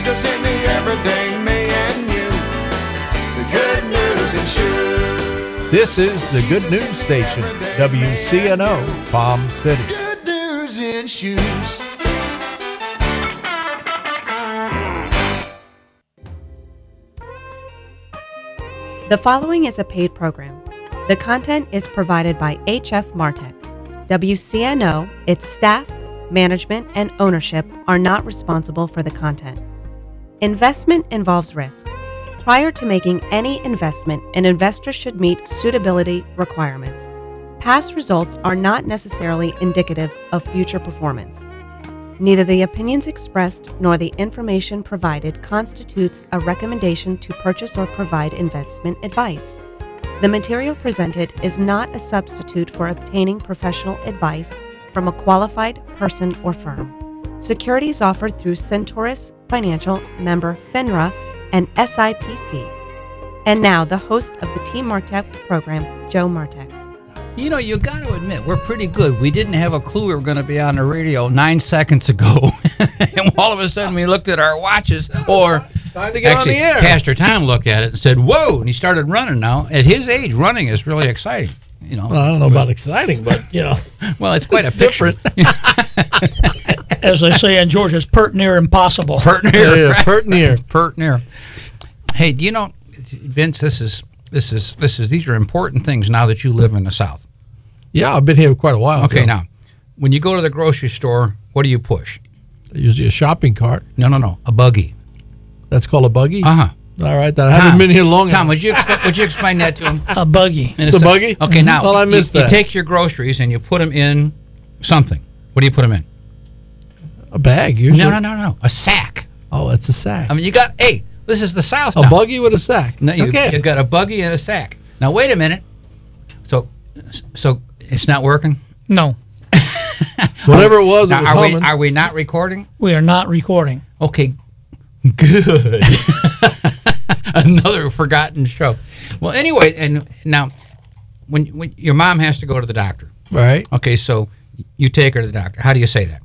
Jesus in the everyday me and you. The Good News in Shoes. This is the Good News Station, WCNO, Palm City. Good News in Shoes. The following is a paid program. The content is provided by HF Martech. WCNO, its staff, management, and ownership are not responsible for the content. Investment involves risk. Prior to making any investment, an investor should meet suitability requirements. Past results are not necessarily indicative of future performance. Neither the opinions expressed nor the information provided constitutes a recommendation to purchase or provide investment advice. The material presented is not a substitute for obtaining professional advice from a qualified person or firm. Securities offered through Centaurus Financial, member FINRA, and SIPC. And now, the host of the Team Martech program, Joe Martech. You know, you got to admit, we're pretty good. We didn't have a clue we were going to be on the radio 9 seconds ago. And all of a sudden, we looked at our watches, or Time to get actually, on the air. Pastor Tom looked at it and said, whoa, and he started running now. At his age, running is really exciting. You know, Well, I don't know about exciting, but, you know. well, it's quite It's a picture. As they say in Georgia, it's pert near impossible. Pert near. Yeah, pert near. Pert near. Hey, do you know, Vince, these are important things now that you live in the South. Yeah, I've been here quite a while. Okay, Joe. now, when you go to the grocery store, what do you push? Usually a shopping cart. No, a buggy. That's called a buggy? Uh-huh. All right, I haven't been here long Tom, enough. would you explain that to him? A buggy. In It's a sec- buggy? Okay, now, Well, I missed you that. take your groceries and you put them in something. What do you put them in? A bag, usually. No. A sack. Oh, it's a sack. I mean, this is the South A now. buggy with a sack. No, you Okay. got a buggy and a sack. Now, wait a minute. So it's not working? No, Whatever it was, it Now, was are humming. we not recording? we are not recording. Okay, good. Another forgotten show. Well, anyway, and now, when your mom has to go to the doctor, Right. okay, so you take her to the doctor. How do you say that?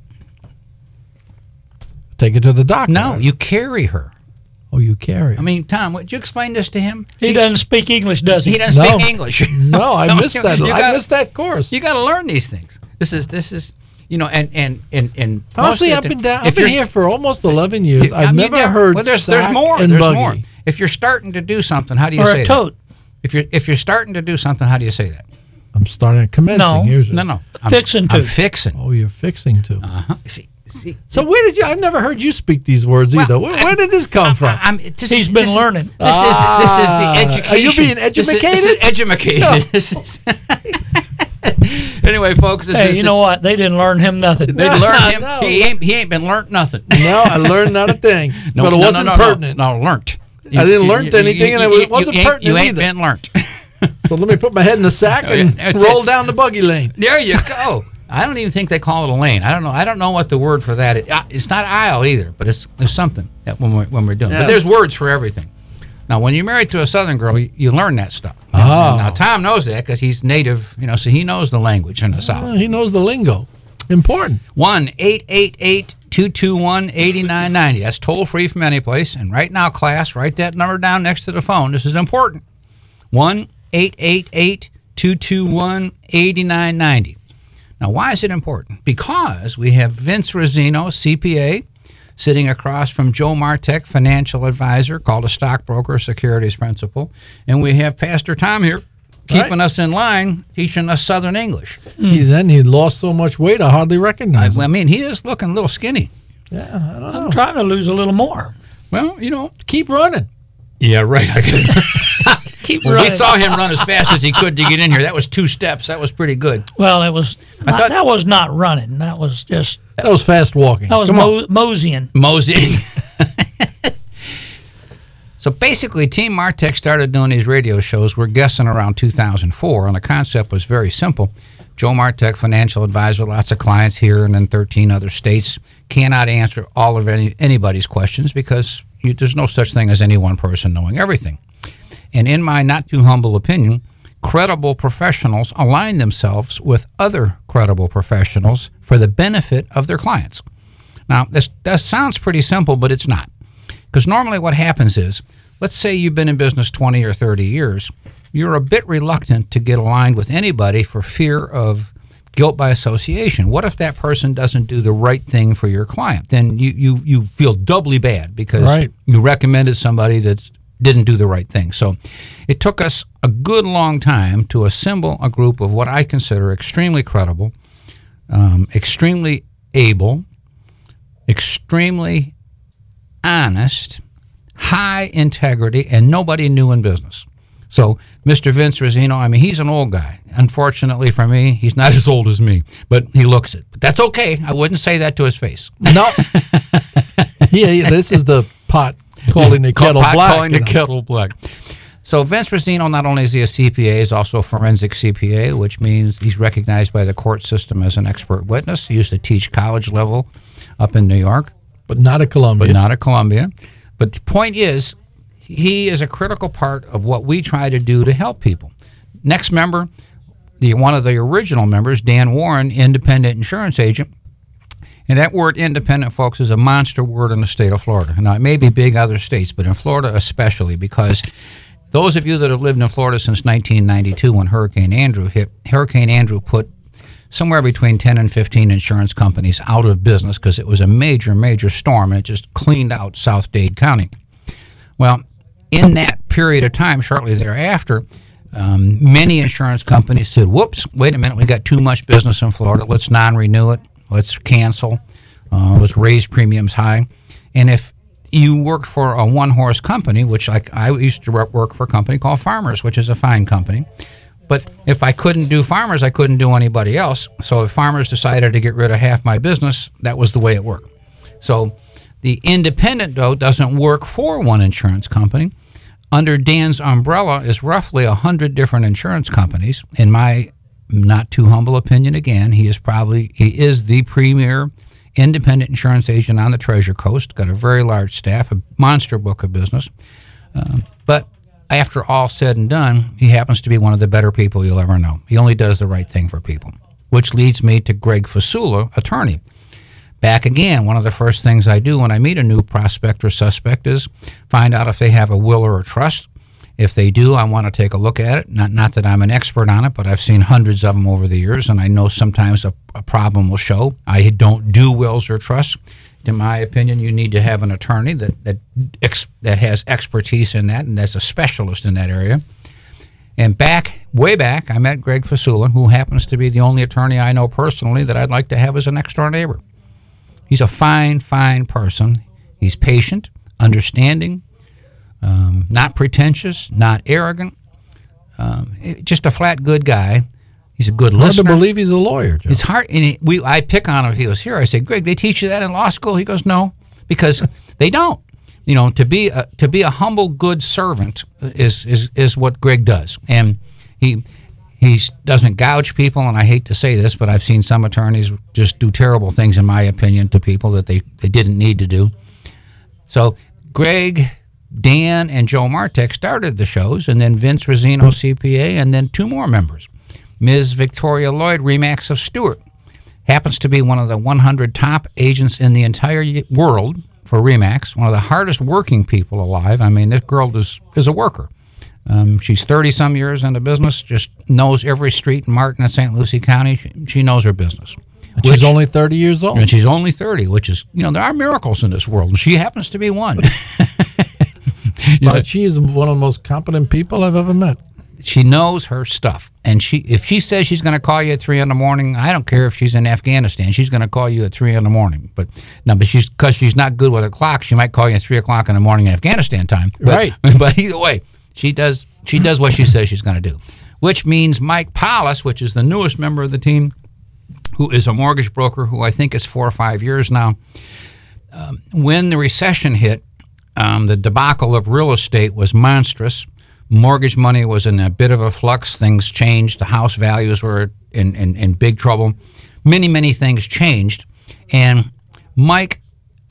Take it to the doctor. No, you carry her. Oh, you carry it. I mean, Tom, would you explain this to him? He doesn't speak English, does he? He doesn't No. speak English. No, I missed that. I I missed that course. You got to learn these things. This is, you know, and Honestly, most of the I've been here for almost 11 years. I've never heard well, there's sack more. and There's buggy. more. If you're starting to do something, how do you Or say a that? tote. If you're starting to do something, how do you say that? I'm starting commencing No. usually. No. Fixing I'm to. fixing. Oh, you're fixing to. Uh-huh. See. So where did you? I've never heard you speak these words Well, either. Where did this come from? He's been learning. This is the education. Are you being educated? This is educated. No. This is anyway, folks. This Hey, is you know what? They didn't learn him nothing. They learned him. No. He ain't been learned nothing. No, I learned not a thing. But it wasn't pertinent. No, learnt. I didn't learn anything, and it wasn't pertinent You ain't either. been learnt. So let me put my head in the sack and That's roll it. down the buggy lane. There you go. I don't even think they call it a lane. I don't know what the word for that is. It's not aisle either, but there's something that when we're doing. Yeah. But there's words for everything. Now, when you're married to a Southern girl, you learn that stuff. Oh. Now Tom knows that because he's native, so he knows the language in the South. He knows the lingo. Important. 1-888-221-8990. That's toll free from any place. And right now, class, write that number down next to the phone. This is important. 1-888-221-8990. Now, why is it important? Because we have Vince Rosino, CPA, sitting across from Joe Martech, financial advisor, called a stockbroker, securities principal. And we have Pastor Tom here, keeping us in line, teaching us Southern English. Then he lost so much weight, I hardly recognize him. I mean, he is looking a little skinny. Yeah, I don't know. I'm trying to lose a little more. Well, Keep running. Yeah, right. Keep We running. saw him run as fast as he could to get in here. That was 2 steps. That was pretty good. Well, it was. thought- That was not running. That was just. That was fast walking. That was Come on. moseying. Mosey. So basically, Team Martech started doing these radio shows. We're guessing around 2004, and the concept was very simple. Joe Martech, financial advisor, lots of clients here and in 13 other states, cannot answer all of anybody's questions because there's no such thing as any one person knowing everything. And in my not too humble opinion, credible professionals align themselves with other credible professionals for the benefit of their clients. Now, this sounds pretty simple, but it's not. Because normally what happens is, let's say you've been in business 20 or 30 years, you're a bit reluctant to get aligned with anybody for fear of guilt by association. What if that person doesn't do the right thing for your client? Then you feel doubly bad because you recommended somebody that didn't do the right thing. So it took us a good long time to assemble a group of what I consider extremely credible, extremely able, extremely honest, high integrity, and nobody new in business. So Mr. Vince Rosino, I mean, he's an old guy. Unfortunately for me, he's not as old as me, but he looks it. But that's okay. I wouldn't say that to his face. No. Yeah, this is the pot calling the kettle black. Calling the kettle black. So Vince Rosino, not only is he a CPA, he's also a forensic CPA, which means he's recognized by the court system as an expert witness. He used to teach college level up in New York. But not at Columbia. But the point is, he is a critical part of what we try to do to help people. Next member, one of the original members, Dan Warren, independent insurance agent. And that word independent, folks, is a monster word in the state of Florida. Now, it may be big other states, but in Florida especially, because those of you that have lived in Florida since 1992 when Hurricane Andrew hit, Hurricane Andrew put somewhere between 10 and 15 insurance companies out of business because it was a major, major storm, and it just cleaned out South Dade County. Well, in that period of time, shortly thereafter, many insurance companies said, whoops, wait a minute, we got too much business in Florida. Let's non-renew it. Let's cancel. Let's raise premiums high. And if you worked for a one-horse company, which I used to work for a company called Farmers, which is a fine company. But if I couldn't do Farmers, I couldn't do anybody else. So if Farmers decided to get rid of half my business, that was the way it worked. So the independent, though, doesn't work for one insurance company. Under Dan's umbrella is roughly 100 different insurance companies. In my not too humble opinion, again, he is the premier independent insurance agent on the Treasure Coast. Got a very large staff, a monster book of business. But after all said and done, he happens to be one of the better people you'll ever know. He only does the right thing for people, which leads me to Greg Fasula, attorney. Back again, one of the first things I do when I meet a new prospect or suspect is find out if they have a will or a trust. If they do, I want to take a look at it. Not that I'm an expert on it, but I've seen hundreds of them over the years, and I know sometimes a problem will show. I don't do wills or trusts. In my opinion, you need to have an attorney that has expertise in that, and that's a specialist in that area. And way back, I met Greg Fasula, who happens to be the only attorney I know personally that I'd like to have as a next-door neighbor. He's a fine, fine person. He's patient, understanding, not pretentious, not arrogant, just a flat good guy. He's a good listener. Hard to believe he's a lawyer, Joe. It's hard. And I pick on him if he was here. I say, Greg, they teach you that in law school? He goes, no, because they don't. You know, to be a humble, good servant is what Greg does, and he doesn't gouge people. And I hate to say this, but I've seen some attorneys just do terrible things, in my opinion, to people that they didn't need to do. So Greg, Dan, and Joe Martek started the shows, and then Vince Rosino, CPA, and then two more members. Ms. Victoria Lloyd, Remax of Stewart, happens to be one of the 100 top agents in the entire world for Remax, one of the hardest working people alive. I mean, this girl is a worker. She's 30-some years in the business, just knows every street in Martin and St. Lucie County. She knows her business. She's only 30 years old. And she's only 30, which is, there are miracles in this world, and she happens to be one. But she is one of the most competent people I've ever met. She knows her stuff, and if she says she's going to call you at 3 in the morning, I don't care if she's in Afghanistan. She's going to call you at 3 in the morning. But because she's not good with a clock, she might call you at 3 o'clock in the morning Afghanistan time. Right. But either way, she does what she says she's going to do, which means Mike Paulus, which is the newest member of the team, who is a mortgage broker who I think is 4 or 5 years now. When the recession hit, the debacle of real estate was monstrous. Mortgage money was in a bit of a flux. Things changed. The house values were in big trouble. Many, many things changed. And Mike,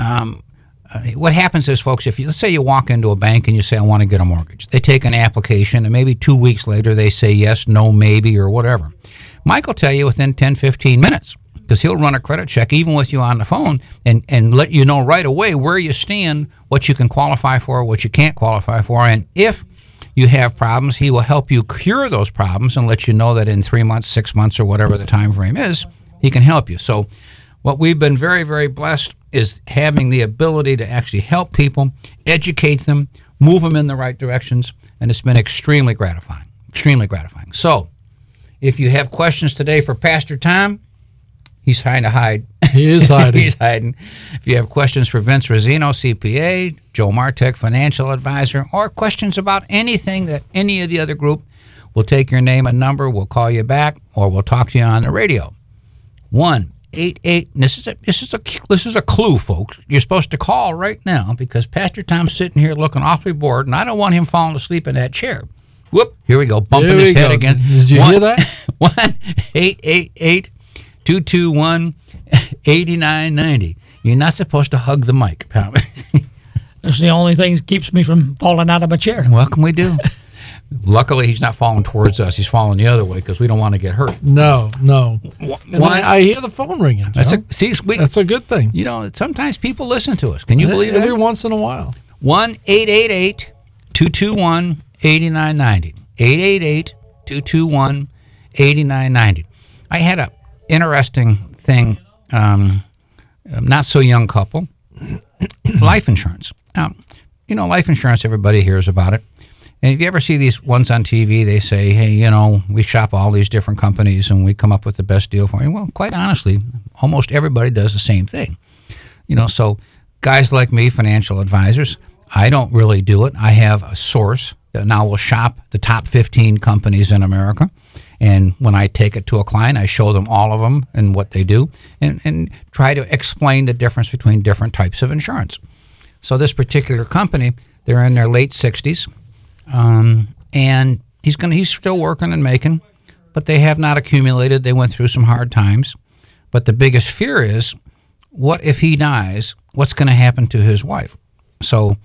what happens is, folks, let's say you walk into a bank and you say, I want to get a mortgage. They take an application, and maybe 2 weeks later they say yes, no, maybe, or whatever. Mike will tell you within 10, 15 minutes because he'll run a credit check even with you on the phone and let you know right away where you stand, what you can qualify for, what you can't qualify for. And if you have problems, he will help you cure those problems and let you know that in 3 months, 6 months, or whatever the time frame is, he can help you. So what we've been very, very blessed is having the ability to actually help people, educate them, move them in the right directions, and it's been extremely gratifying, extremely gratifying. So if you have questions today for Pastor Tom, he's trying to hide. He is hiding. He's hiding. If you have questions for Vince Rosino, CPA, Joe Martek, financial advisor, or questions about anything that any of the other group, we'll take your name and number, we'll call you back, or we'll talk to you on the radio. 1-88. This is a clue, folks. You're supposed to call right now because Pastor Tom's sitting here looking awfully bored, and I don't want him falling asleep in that chair. Whoop! Here we go, bumping his head again. Did you hear that? 1-888-221-8990. You're not supposed to hug the mic, pal. That's the only thing that keeps me from falling out of my chair. What can we do? Luckily, he's not falling towards us. He's falling the other way because we don't want to get hurt. No. And I hear the phone ringing. That's a good thing. You know, sometimes people listen to us. Can you believe it? Every once in a while. 1-888-221-8990. 888-221-8990. I had a interesting thing, not so young couple, life insurance. Now, you know, life insurance, everybody hears about it. And if you ever see these ones on TV, they say, hey, you know, we shop all these different companies and we come up with the best deal for you. Well, quite honestly, almost everybody does the same thing. You know, so guys like me, financial advisors, I don't really do it. I have a source that now will shop the top 15 companies in America. And when I take it to a client, I show them all of them and what they do and try to explain the difference between different types of insurance. So this particular company, they're in their late 60s. And he's still working and making, but they have not accumulated. They went through some hard times. But the biggest fear is, what if he dies? What's going to happen to his wife? So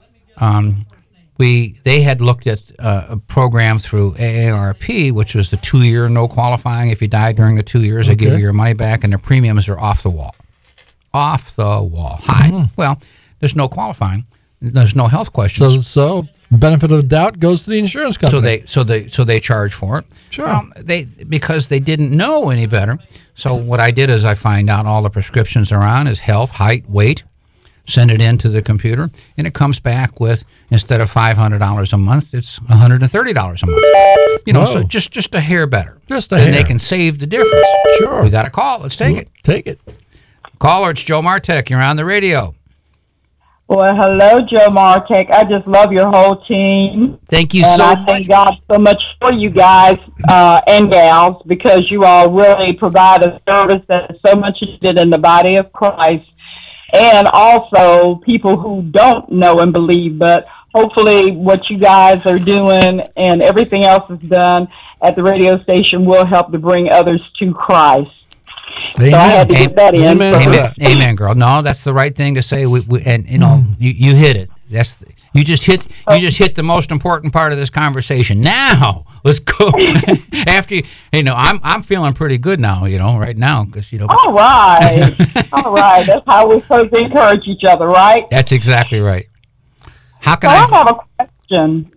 they had looked at a program through AARP, which was the 2-year no qualifying. If you die during the 2 years, they give you your money back, and the premiums are off the wall. Off the wall. High. Mm-hmm. Well, there's no qualifying. There's no health questions. So benefit of the doubt goes to the insurance company. So they charge for it. Sure. Well, because they didn't know any better. So what I did is I find out all the prescriptions are on is health, height, weight, send it into the computer, and it comes back with, instead of $500 a month, it's $130 a month. You know, so just a hair better. Just a hair. And they can save the difference. Sure. We got a call. Let's take it. Take it. Caller, it's Joe Martek. You're on the radio. Well, hello, Joe Martek. I just love your whole team. Thank you and so much. I thank God so much for you guys and gals, because you all really provide a service that is so much needed in the body of Christ, and also people who don't know and believe. But hopefully what you guys are doing and everything else is done at the radio station will help to bring others to Christ. Amen. So I had to get that in. Amen, girl. No, that's the right thing to say. And you know, you hit it. You just hit the most important part of this conversation. Now let's go. After I'm feeling pretty good now. Right now because All right. That's how we're supposed to encourage each other, right? That's exactly right. How can I have a question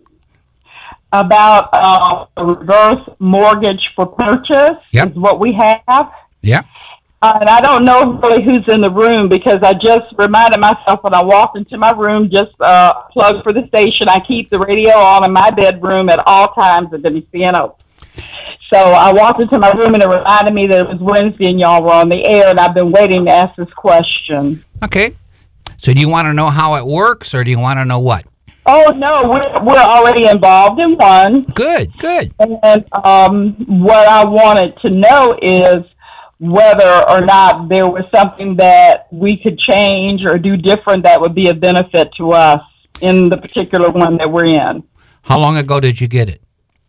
about a reverse mortgage for purchase. Yep. Is what we have. Yeah. And I don't know really who's in the room, because I just reminded myself when I walked into my room, just plug for the station. I keep the radio on in my bedroom at all times at WCNO. So I walked into my room and it reminded me that it was Wednesday and y'all were on the air, and I've been waiting to ask this question. Okay. So do you want to know how it works, or do you want to know what? Oh, no, we're already involved in one. Good. And what I wanted to know is whether or not there was something that we could change or do different that would be a benefit to us in the particular one that we're in. How long ago did you get it?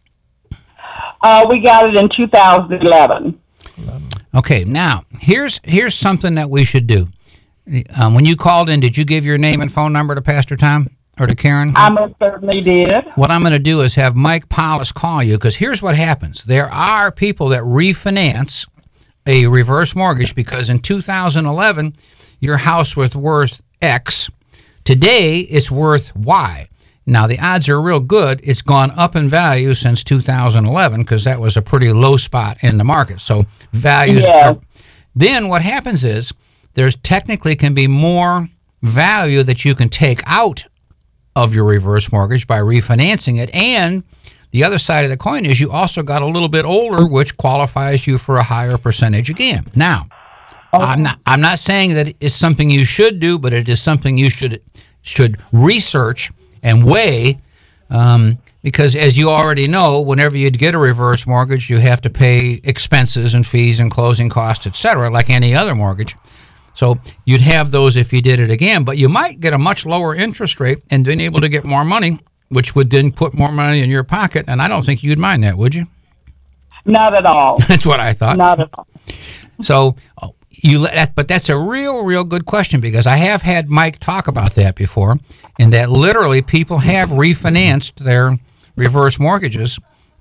We got it in 2011. Okay, now, here's something that we should do. When you called in, did you give your name and phone number to Pastor Tom or to Karen? I most certainly did. What I'm going to do is have Mike Paulus call you, because here's what happens. There are people that refinance a reverse mortgage because in 2011 your house was worth X. Today it's worth Y. Now the odds are real good. It's gone up in value since 2011 because that was a pretty low spot in the market. So values. Yeah. Then what happens is there's technically can be more value that you can take out of your reverse mortgage by refinancing it. And the other side of the coin is you also got a little bit older, which qualifies you for a higher percentage again. Now, I'm not saying that it's something you should do, but it is something you should research and weigh, because as you already know, whenever you get a reverse mortgage, you have to pay expenses and fees and closing costs, etc., like any other mortgage. So you'd have those if you did it again, but you might get a much lower interest rate and been able to get more money, which would then put more money in your pocket, and I don't think you'd mind that, would you? Not at all. That's what I thought. Not at all. So but that's a real good question because I have had Mike talk about that before, and that literally people have refinanced their reverse mortgages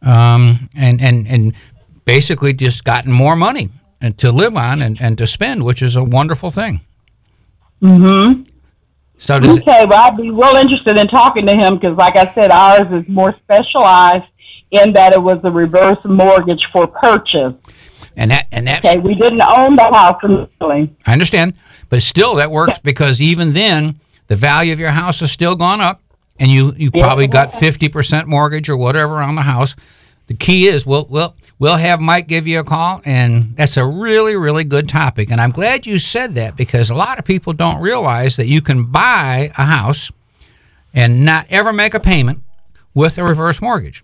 and basically just gotten more money to live on and to spend, which is a wonderful thing. Mm-hmm. So well, I'd be real interested in talking to him because, like I said, ours is more specialized in that it was a reverse mortgage for purchase. And that's okay. We didn't own the house initially. I understand, but still that works because even then the value of your house has still gone up, and you probably got 50% mortgage or whatever on the house. The key is we'll have Mike give you a call, and that's a really good topic. And I'm glad you said that because a lot of people don't realize that you can buy a house and not ever make a payment with a reverse mortgage.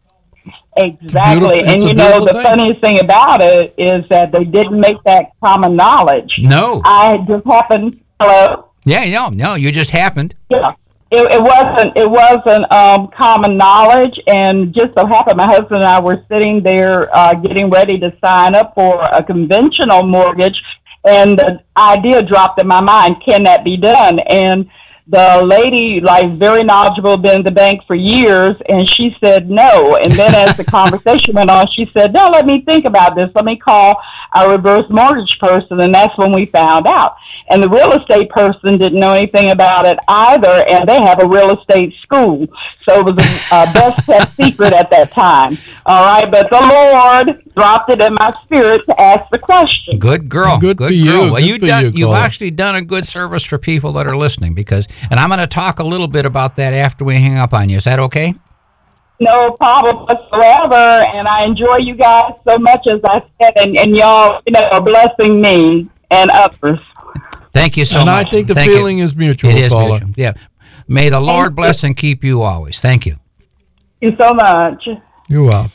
Exactly. And you know, the funniest thing about it is that they didn't make that common knowledge. No. I just happened. Hello? Yeah, no, you just happened. Yeah. It wasn't common knowledge, and just so happened my husband and I were sitting there getting ready to sign up for a conventional mortgage, and the idea dropped in my mind, can that be done? And the lady, like, very knowledgeable, been in the bank for years, and she said no. And then as the conversation went on, she said, no, let me think about this. Let me call our reverse mortgage person, and that's when we found out. And the real estate person didn't know anything about it either, and they have a real estate school. So it was a best-kept secret at that time. All right, but the Lord dropped it in my spirit to ask the question. Good girl. Good for girl. you. Well, Good you've actually done a good service for people that are listening and I'm going to talk a little bit about that after we hang up on you. Is that okay? No problem whatsoever, and I enjoy you guys so much, as I said, and y'all, are blessing me and others. Thank you so much. And I think the feeling is mutual, It is Paula. mutual. Yeah. May the Lord bless and keep you always. Thank you. Thank you so much. You're welcome.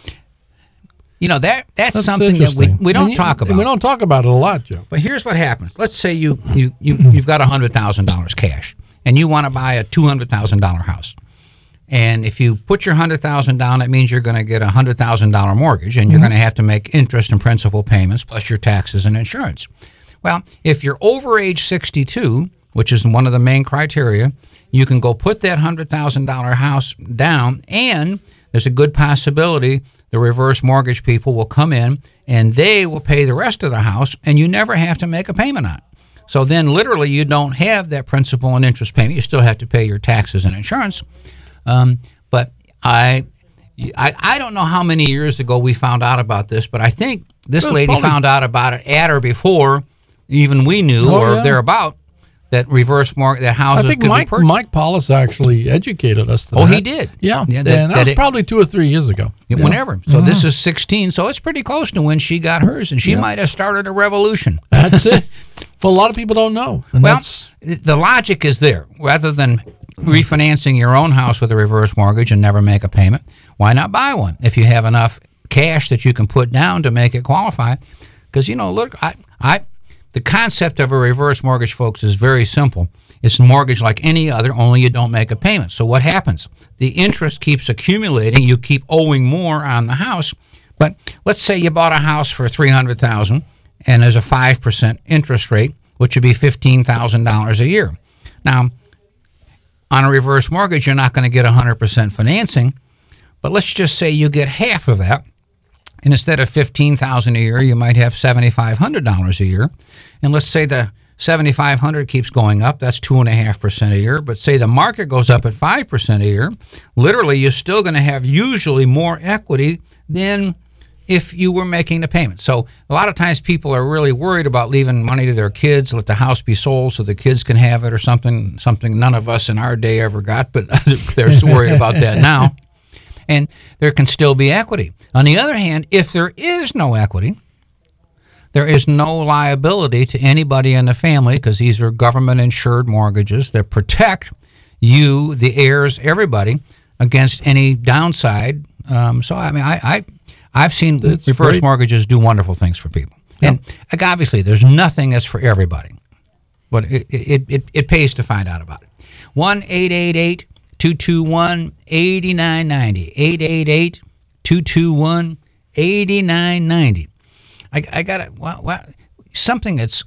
That's something that we don't talk about. We don't talk about it a lot, Joe. But here's what happens. Let's say you've got $100,000 cash, and you want to buy a $200,000 house. And if you put your $100,000 down, that means you're going to get a $100,000 mortgage, and you're going to have to make interest and principal payments plus your taxes and insurance. Well, if you're over age 62, which is one of the main criteria, you can go put that $100,000 house down, and there's a good possibility the reverse mortgage people will come in and they will pay the rest of the house, and you never have to make a payment on it. So then literally you don't have that principal and interest payment. You still have to pay your taxes and insurance. But I don't know how many years ago we found out about this, but I think this lady found out about it at or before even we knew or thereabout. That reverse mortgage, that houses could be purchased. Mike Paulus actually educated us to that. He did? Yeah. And that was probably 2 or 3 years ago. Whenever. So this is 16, so it's pretty close to when she got hers, and she might have started a revolution. That's it. Well, a lot of people don't know. And the logic is there. Rather than refinancing your own house with a reverse mortgage and never make a payment, why not buy one if you have enough cash that you can put down to make it qualify? Because, look, the concept of a reverse mortgage, folks, is very simple. It's a mortgage like any other, only you don't make a payment. So what happens? The interest keeps accumulating. You keep owing more on the house. But let's say you bought a house for $300,000, and there's a 5% interest rate, which would be $15,000 a year. Now, on a reverse mortgage, you're not going to get 100% financing, but let's just say you get half of that. And instead of $15,000 a year, you might have $7,500 a year. And let's say the $7,500 keeps going up. That's 2.5% a year. But say the market goes up at 5% a year. Literally, you're still going to have usually more equity than if you were making the payment. So a lot of times people are really worried about leaving money to their kids, let the house be sold so the kids can have it or something none of us in our day ever got, but they're worried about that now. And there can still be equity. On the other hand, if there is no equity, there is no liability to anybody in the family because these are government-insured mortgages that protect you, the heirs, everybody, against any downside. So, I mean, I've seen reverse mortgages do wonderful things for people. Yep. And obviously, there's nothing that's for everybody. But it pays to find out about it. 1-888-221-8990. 888-221-8990. I got it. Well, something that's,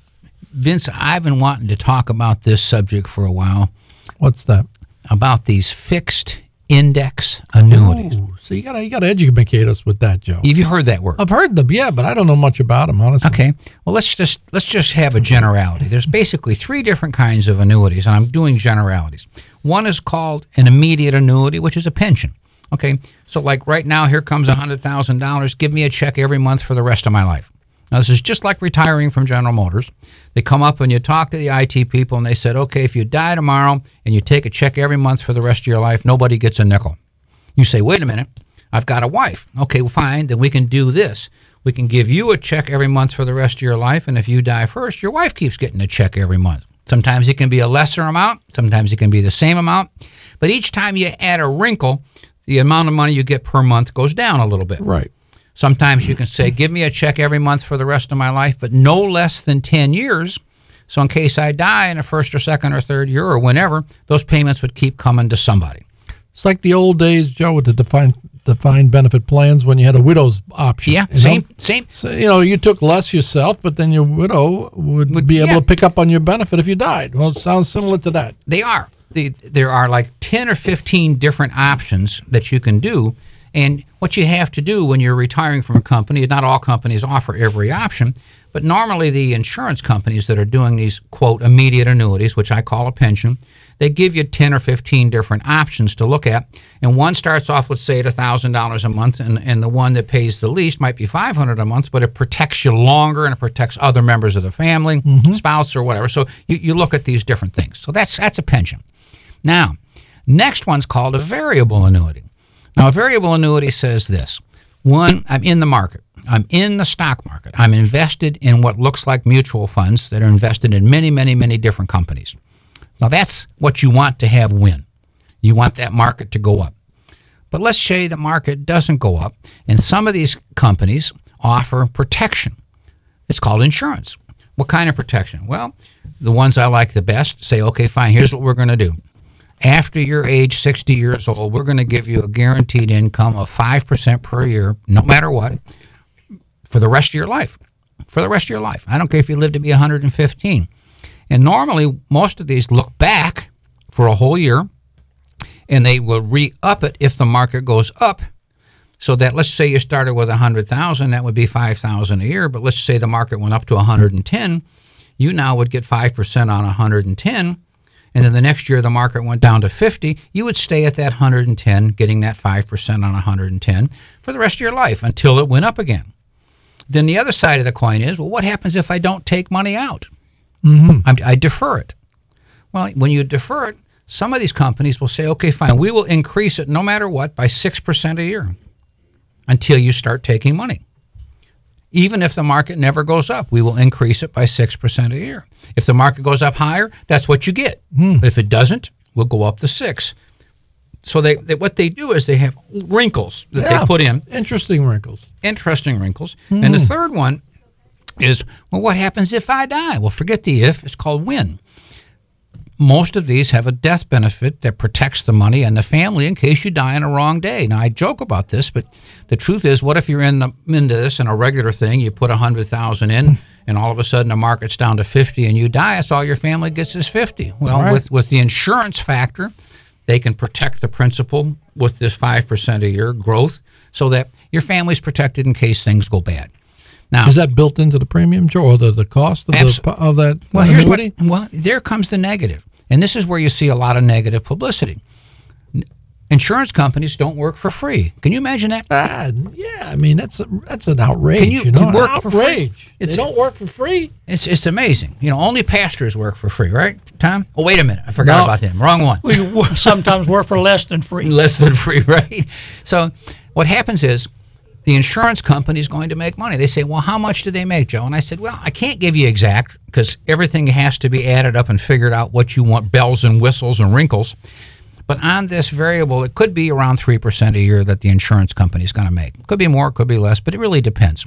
Vince, I've been wanting to talk about this subject for a while. What's that? About these fixed index annuities. Ooh, so you gotta educate us with that, Joe. Have you heard that word? I've heard them, yeah, but I don't know much about them, honestly. Okay. Well, let's just have a generality. There's basically 3 different kinds of annuities, and I'm doing generalities. One is called an immediate annuity, which is a pension. Okay. So like right now, here comes $100,000. Give me a check every month for the rest of my life. Now, this is just like retiring from General Motors. They come up and you talk to the IT people, and they said, okay, if you die tomorrow and you take a check every month for the rest of your life, nobody gets a nickel. You say, wait a minute, I've got a wife. Okay, well, fine, then we can do this. We can give you a check every month for the rest of your life, and if you die first, your wife keeps getting a check every month. Sometimes it can be a lesser amount. Sometimes it can be the same amount. But each time you add a wrinkle, the amount of money you get per month goes down a little bit. Right. Sometimes you can say, give me a check every month for the rest of my life, but no less than 10 years. So in case I die in the first or second or third year or whenever, those payments would keep coming to somebody. It's like the old days, Joe, with the defined benefit plans when you had a widow's option. Yeah, same. So, you took less yourself, but then your widow would be able to pick up on your benefit if you died. Well, it sounds similar to that. They are. There are like 10 or 15 different options that you can do. And what you have to do when you're retiring from a company, not all companies offer every option, but normally the insurance companies that are doing these, quote, immediate annuities, which I call a pension, they give you 10 or 15 different options to look at. And one starts off with, say, at $1,000 a month, and the one that pays the least might be $500 a month, but it protects you longer and it protects other members of the family, spouse or whatever. So you look at these different things. So that's a pension. Now, next one's called a variable annuity. Now, a variable annuity says this. One, I'm in the market. I'm in the stock market. I'm invested in what looks like mutual funds that are invested in many, many, many different companies. Now, that's what you want to have win. You want that market to go up. But let's say the market doesn't go up, and some of these companies offer protection. It's called insurance. What kind of protection? Well, the ones I like the best say, okay, fine, here's what we're going to do. After you're age 60 years old, we're going to give you a guaranteed income of 5% per year, no matter what, for the rest of your life. For the rest of your life. I don't care if you live to be 115. And normally, most of these look back for a whole year, and they will re-up it if the market goes up. So that, let's say you started with 100,000, that would be 5,000 a year. But let's say the market went up to 110, you now would get 5% on 110. And then the next year the market went down to 50, you would stay at that 110, getting that 5% on 110 for the rest of your life until it went up again. Then the other side of the coin is, well, what happens if I don't take money out? I defer it. Well, when you defer it, some of these companies will say, okay, fine, we will increase it no matter what by 6% a year until you start taking money. Even if the market never goes up, we will increase it by 6% a year. If the market goes up higher, that's what you get. But if it doesn't, we'll go up to 6. So what they do is they have wrinkles that they put in. Interesting wrinkles. Interesting wrinkles. And the third one is, well, what happens if I die? Well, forget the if. It's called when. Most of these have a death benefit that protects the money and the family in case you die on a wrong day. Now, I joke about this, but the truth is, what if you're into this in a regular thing, you put $100,000 in, and all of a sudden the market's down to 50 and you die, that's all your family gets is 50. Well, with the insurance factor, they can protect the principal with this 5% a year growth so that your family's protected in case things go bad. Now, is that built into the premium, Joe, or the cost of, of that well, annuity? Well, there comes the negative. And this is where you see a lot of negative publicity. Insurance companies don't work for free. Can you imagine that? Yeah, I mean that's an outrage. Can you work for free? They don't work for free. It's amazing. Only pastors work for free, right, Tom? Oh, wait a minute, I forgot about him. Wrong one. We sometimes work for less than free. Less than free, right? So what happens is the insurance company is going to make money. They say, well, how much do they make, Joe? And I said, well, I can't give you exact because everything has to be added up and figured out what you want, bells and whistles and wrinkles. But on this variable, it could be around 3% a year that the insurance company is going to make. Could be more, could be less, but it really depends.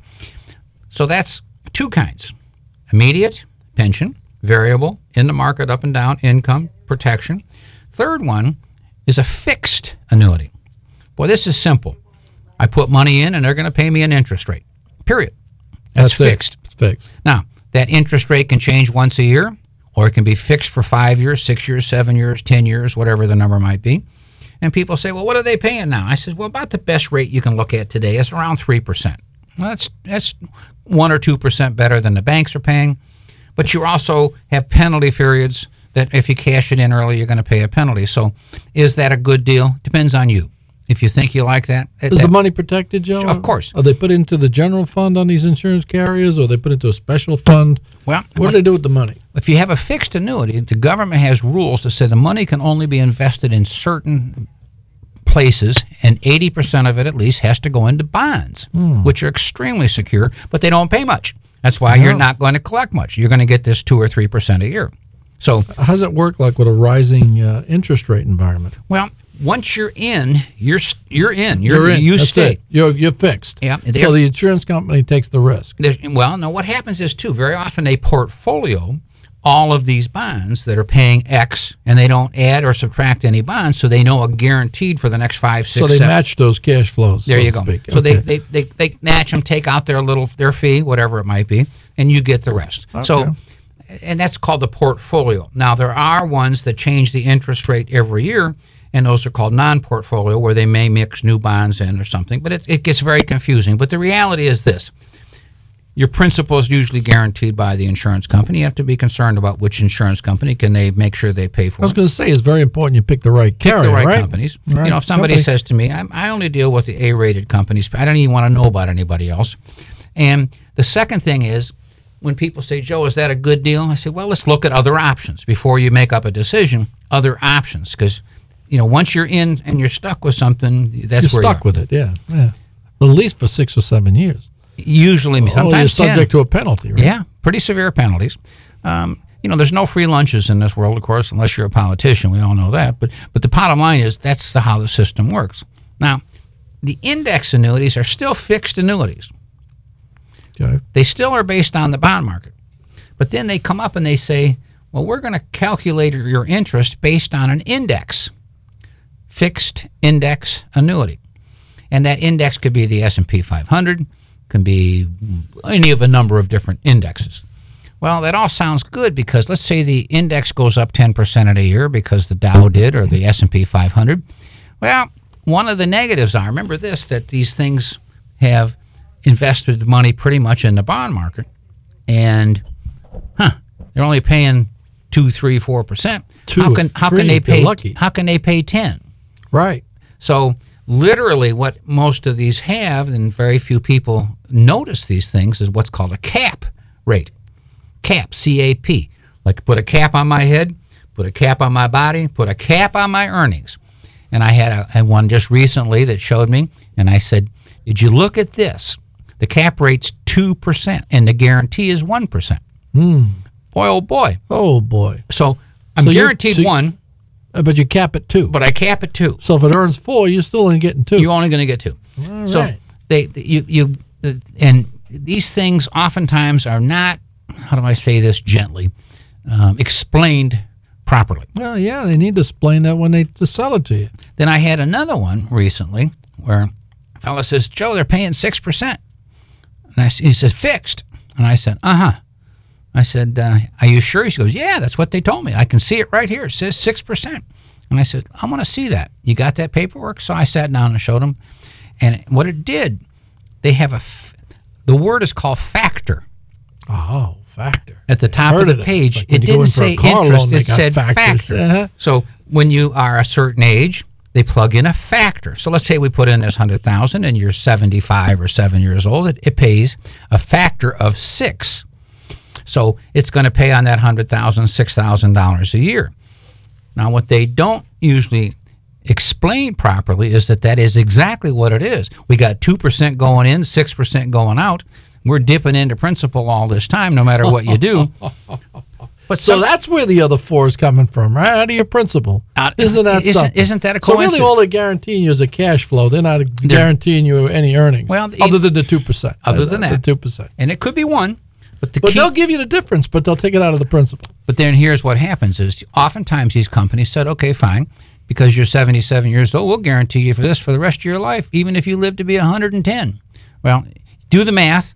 So that's two kinds: immediate pension, variable, in the market, up and down, income, protection. Third one is a fixed annuity. Boy, this is simple. I put money in, and they're going to pay me an interest rate, period. That's fixed. It's fixed. Now, that interest rate can change once a year, or it can be fixed for 5 years, 6 years, 7 years, 10 years, whatever the number might be. And people say, well, what are they paying now? I said, well, about the best rate you can look at today is around 3%. Well, that's 1 or 2% better than the banks are paying. But you also have penalty periods that if you cash it in early, you're going to pay a penalty. So is that a good deal? Depends on you. If you think you like that. Is the money protected, Joe? Of course. Are they put into the general fund on these insurance carriers, or are they put into a special fund? Well, what do they do with the money? If you have a fixed annuity, the government has rules that say the money can only be invested in certain places, and 80% of it at least has to go into bonds, which are extremely secure, but they don't pay much. That's why you're not going to collect much. You're going to get this 2 or 3% a year. So how does it work like with a rising interest rate environment? Well, once you're in, you're in. You stay. You're fixed. Yeah. So the insurance company takes the risk. Well, no. What happens is too. Very often they portfolio all of these bonds that are paying X, and they don't add or subtract any bonds, so they know a guaranteed for the next 5, 6, 7. So they match those cash flows. There you go. Speak. So they match them, take out their fee, whatever it might be, and you get the rest. Okay. So. And that's called the portfolio. Now, there are ones that change the interest rate every year, and those are called non-portfolio, where they may mix new bonds in or something. But it gets very confusing. But the reality is this. Your principal is usually guaranteed by the insurance company. You have to be concerned about which insurance company can they make sure they pay for it. I was going to say, it's very important you pick the right carrier, Pick the right right? companies. Right. If somebody says to me, I only deal with the A-rated companies. I don't even want to know about anybody else. And the second thing is, when people say, Joe, is that a good deal? I say, well, let's look at other options before you make up a decision. Other options, because once you're in and you're stuck with something, that's you're where stuck with it. Yeah. At least for 6 or 7 years. Usually, sometimes you're subject 10. to a penalty, right? Yeah, pretty severe penalties. There's no free lunches in this world, of course, unless you're a politician. We all know that. But the bottom line is that's how the system works. Now, the index annuities are still fixed annuities. Okay. They still are based on the bond market. But then they come up and they say, well, we're going to calculate your interest based on an index, fixed index annuity. And that index could be the S&P 500, can be any of a number of different indexes. Well, that all sounds good because let's say the index goes up 10% in a year because the Dow did or the S&P 500. Well, one of the negatives are, remember this, that these things have invested money pretty much in the bond market, and they're only paying 2, 3, 4%. How can they pay 10? Right. So literally, what most of these have, and very few people notice these things, is what's called a cap rate. Cap, C-A-P. Like put a cap on my head, put a cap on my body, put a cap on my earnings. And I had one just recently that showed me, and I said, did you look at this? The cap rate's 2%, and the guarantee is 1%. Boy, oh boy. Oh boy. So I'm guaranteed 1. But you cap it 2. But I cap it 2. So if it earns 4, you're still only getting 2. You're only going to get 2. All so right. And these things oftentimes are not, how do I say this gently, explained properly. Well, yeah, they need to explain that when they sell it to you. Then I had another one recently where a fellow says, Joe, they're paying 6%. And he said, fixed. And I said, uh-huh. I said, are you sure? He goes, yeah, that's what they told me. I can see it right here. It says 6%. And I said, I want to see that. You got that paperwork? So I sat down and showed him. And what it did, they have the word is called factor. Oh, factor. At the top of the page, Like it didn't say interest, it said factors. factor. So when you are a certain age, they plug in a factor. So let's say we put in this 100,000 and you're 75 or 7 years old. It pays a factor of 6. So it's going to pay on that $100,000 $6,000 a year. Now, what they don't usually explain properly is that is exactly what it is. We got 2% going in, 6% going out. We're dipping into principal all this time, no matter what you do. But so that's where the other 4 is coming from, right? Out of your principal. Isn't that a coincidence? So really all they're guaranteeing you is a cash flow. They're not guaranteeing you any earnings. Well, other than the 2%. Other than that. The 2%. And it could be 1. But they'll give you the difference, but they'll take it out of the principal. But then here's what happens is oftentimes these companies said, okay, fine, because you're 77 years old, we'll guarantee you for this for the rest of your life, even if you live to be 110. Well, do the math.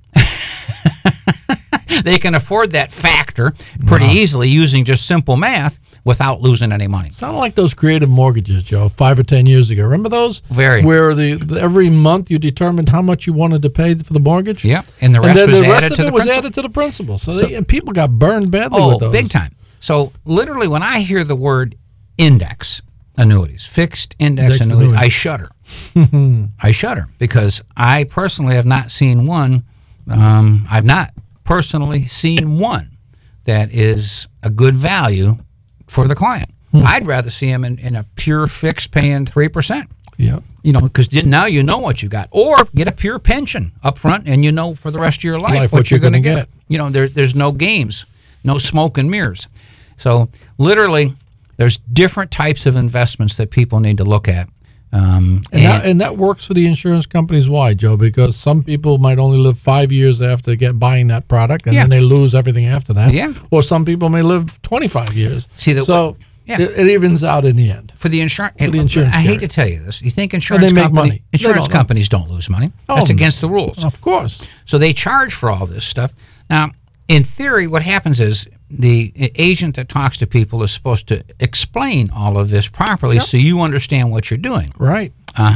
They can afford that factor pretty easily using just simple math without losing any money. Sound like those creative mortgages, Joe, 5 or 10 years ago. Remember those? Very. Where every month you determined how much you wanted to pay for the mortgage? Yeah, and the rest was added to the principal. So and people got burned badly with those. Oh, big time. So literally when I hear the word index annuities, fixed index annuities, I shudder. I shudder because I personally have not seen one. I've not personally seen one that is a good value for the client. I'd rather see them in a pure fixed paying 3%. Yeah. Because now you know what you got. Or get a pure pension up front and you know for the rest of your life what you're going to get. There's no games, no smoke and mirrors. So literally there's different types of investments that people need to look at. And that works for the insurance companies. Why, Joe? Because some people might only live 5 years after buying that product, and then they lose everything after that. Yeah. Or some people may live 25 years. Yeah. It evens out in the end. For the insurance, I hate to tell you this. You think insurance companies don't lose money? That's against the rules. Of course. So they charge for all this stuff. Now, in theory, what happens is the agent that talks to people is supposed to explain all of this properly so you understand what you're doing. Right.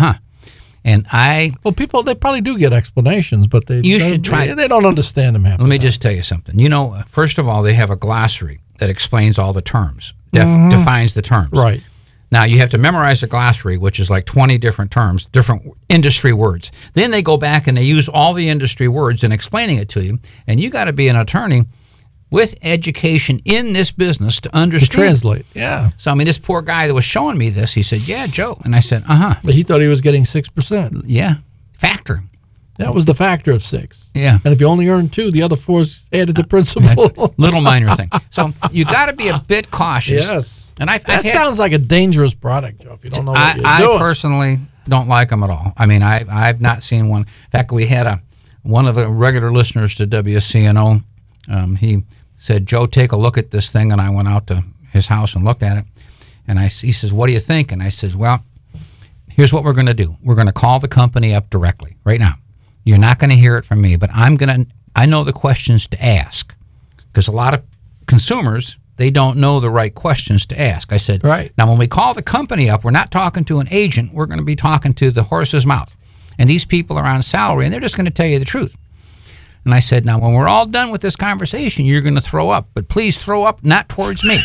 And people, they probably do get explanations, but they don't understand them half the time. Let me just tell you something. First of all, they have a glossary that explains all the terms, defines the terms. Right. Now, you have to memorize a glossary, which is like 20 different terms, different industry words. Then they go back and they use all the industry words in explaining it to you. And you got to be an attorney with education in this business to understand. To translate, yeah. So, this poor guy that was showing me this, he said, yeah, Joe. And I said, But he thought he was getting 6%. Yeah, factor. That was the factor of 6. Yeah. And if you only earn 2, the other 4's added to principal. Little minor thing. So you got to be a bit cautious. Yes. And that sounds like a dangerous product, Joe, if you don't know what you're doing. I personally don't like them at all. I've not seen one. In fact, we had one of the regular listeners to WCNO. He said, Joe, take a look at this thing. And I went out to his house and looked at it. And he says, what do you think? And I says, well, here's what we're going to do. We're going to call the company up directly right now. You're not going to hear it from me, but I know the questions to ask, because a lot of consumers, they don't know the right questions to ask. I said, right. Now when we call the company up, we're not talking to an agent. We're going to be talking to the horse's mouth. And these people are on salary, and they're just going to tell you the truth. And I said, now when we're all done with this conversation, you're going to throw up, but please throw up not towards me.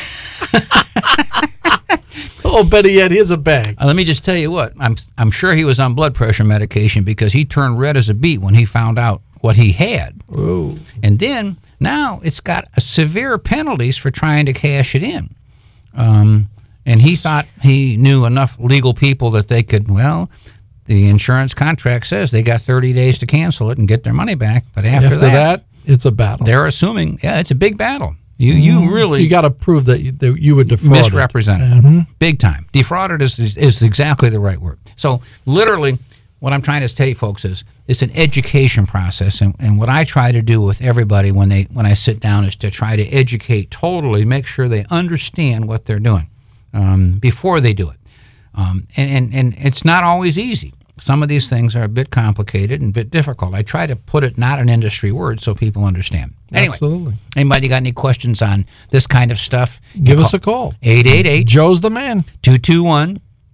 Oh, better yet, here's a bag. Let me just tell you what. I'm sure he was on blood pressure medication, because he turned red as a beet when he found out what he had. Ooh. And then now it's got severe penalties for trying to cash it in. And he thought he knew enough legal people that they could, the insurance contract says they got 30 days to cancel it and get their money back. But after that, it's a battle. They're assuming, it's a big battle. You got to prove that you were defrauded. Misrepresented. Big time. Defrauded is exactly the right word. So literally what I'm trying to tell you folks is it's an education process, and what I try to do with everybody when I sit down is to try to educate totally, make sure they understand what they're doing before they do it. And it's not always easy. Some of these things are a bit complicated and a bit difficult. I try to put it not an industry word so people understand. Anyway, absolutely. Anybody got any questions on this kind of stuff? Give us a call. 888. Joe's the man. 221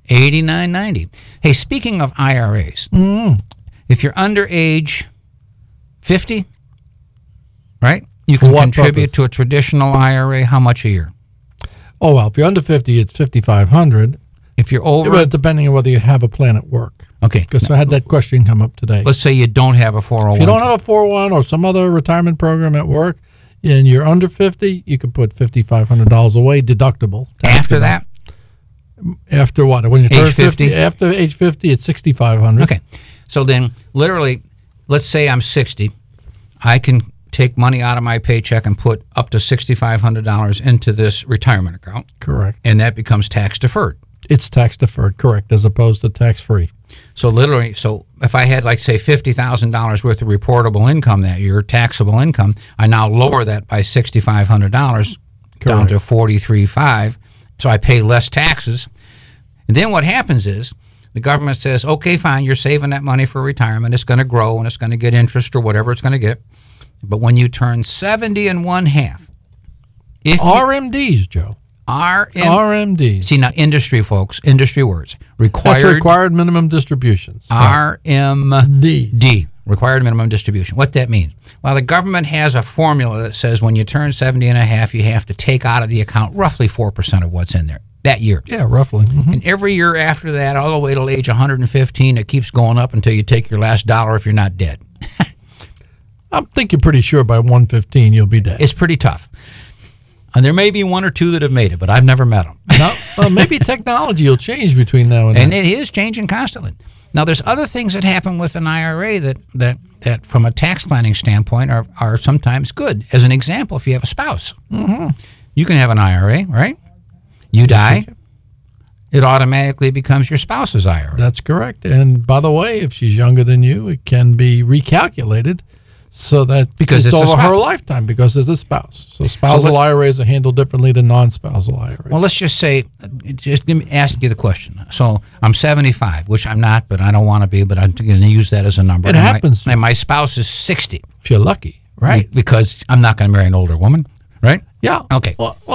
$89.90. Hey, speaking of IRAs, if you're under age 50, right, you can contribute to a traditional IRA. How much a year? Oh, well, if you're under 50, it's $5,500. If you're over, Well, depending on whether you have a plan at work. okay. Because I had that question come up today. Let's say you don't have a 401. If you don't have a 401 or some other retirement program at work, and you're under 50, you can put $5,500 away, deductible. After that, After what? When you Age turn 50? After age 50, it's $6,500. okay. So then, literally, let's say I'm 60, I can take money out of my paycheck and put up to $6,500 into this retirement account, Correct. and that becomes tax deferred. It's tax deferred, correct, as opposed to tax free. So literally, so if I had, like, say, $50,000 worth of reportable income that year, taxable income, I now lower that by $6,500 down to $43,500. So I pay less taxes. And then what happens is the government says, okay, fine, you're saving that money for retirement. It's going to grow and it's going to get interest or whatever it's going to get. But when you turn 70 and one half, if RMDs, Joe. RMDs. See, now, industry, folks, industry words. That's required minimum distributions. RMD, required minimum distribution. What that means? Well, the government has a formula that says when you turn 70 and a half, you have to take out of the account roughly 4% of what's in there that year. Yeah, roughly. Mm-hmm. And every year after that, all the way till age 115, it keeps going up until you take your last dollar if you're not dead. I'm thinking pretty sure by 115 you'll be dead. It's pretty tough. And there may be one or two that have made it, but I've never met them. No, maybe technology will change between now and then. And it is changing constantly. Now, there's other things that happen with an IRA that from a tax planning standpoint, are sometimes good. As an example, if you have a spouse, you can have an IRA, right? You die, it automatically becomes your spouse's IRA. That's correct. And by the way, if she's younger than you, it can be recalculated so that Because it's a over her spouse. lifetime because it's a spouse. So spousal IRAs are handled differently than non-spousal IRAs. Well, let's just say, just let me ask you the question. So I'm 75, which I'm not, but I don't want to be, but I'm going to use that as a number. It happens. And my spouse is 60. If you're lucky, right? Because I'm not going to marry an older woman, right? Yeah. Okay.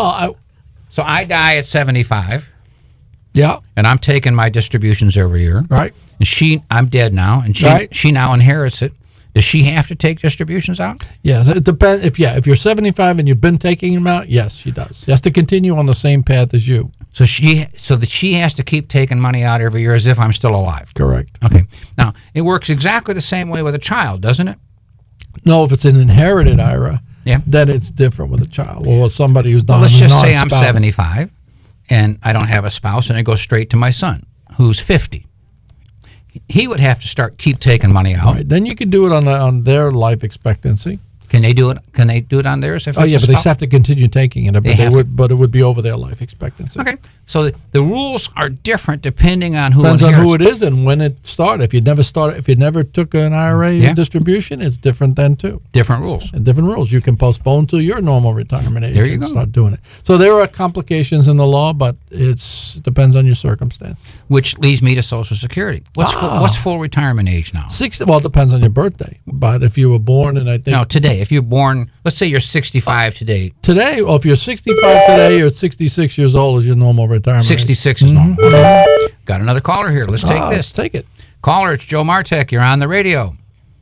So I die at 75, yeah, and I'm taking my distributions every year. right. And I'm dead now, and Right. she now inherits it. Does she have to take distributions out? Yeah, it depends. If you're 75 and you've been taking them out, yes, she does. She has to continue on the same path as you. So that she has to keep taking money out every year as if I'm still alive. Correct. Okay. Now, it works exactly the same way with a child, doesn't it? No, if it's an inherited IRA, Yeah. then it's different with a child or with somebody who's Well, not. let's just say I'm non-spouse. 75 and I don't have a spouse, and it goes straight to my son, who's 50. He would have to keep taking money out. Right. Then you can do it on their life expectancy. Can they do it? Can they do it on theirs? If Oh it's yeah, a but they spouse? have to continue taking it. But it would be over their life expectancy. Okay. So the rules are different depending on who Depends on inherits. who it is and when it started. If you never took an IRA distribution, it's different then too. Different rules. And different rules. You can postpone to your normal retirement age There you and go. start doing it. So there are complications in the law, but it depends on your circumstance. Which leads me to Social Security. What's full retirement age now? 60. Well, it depends on your birthday. But if you were born, and I think No, today. If you're born, let's say you're 65 today. today, or if you're 65 today, you're 66 years old is your normal retirement. 66 is normal. Got another caller here. Let's take Let's this. take it. Caller, it's Joe Martek. You're on the radio.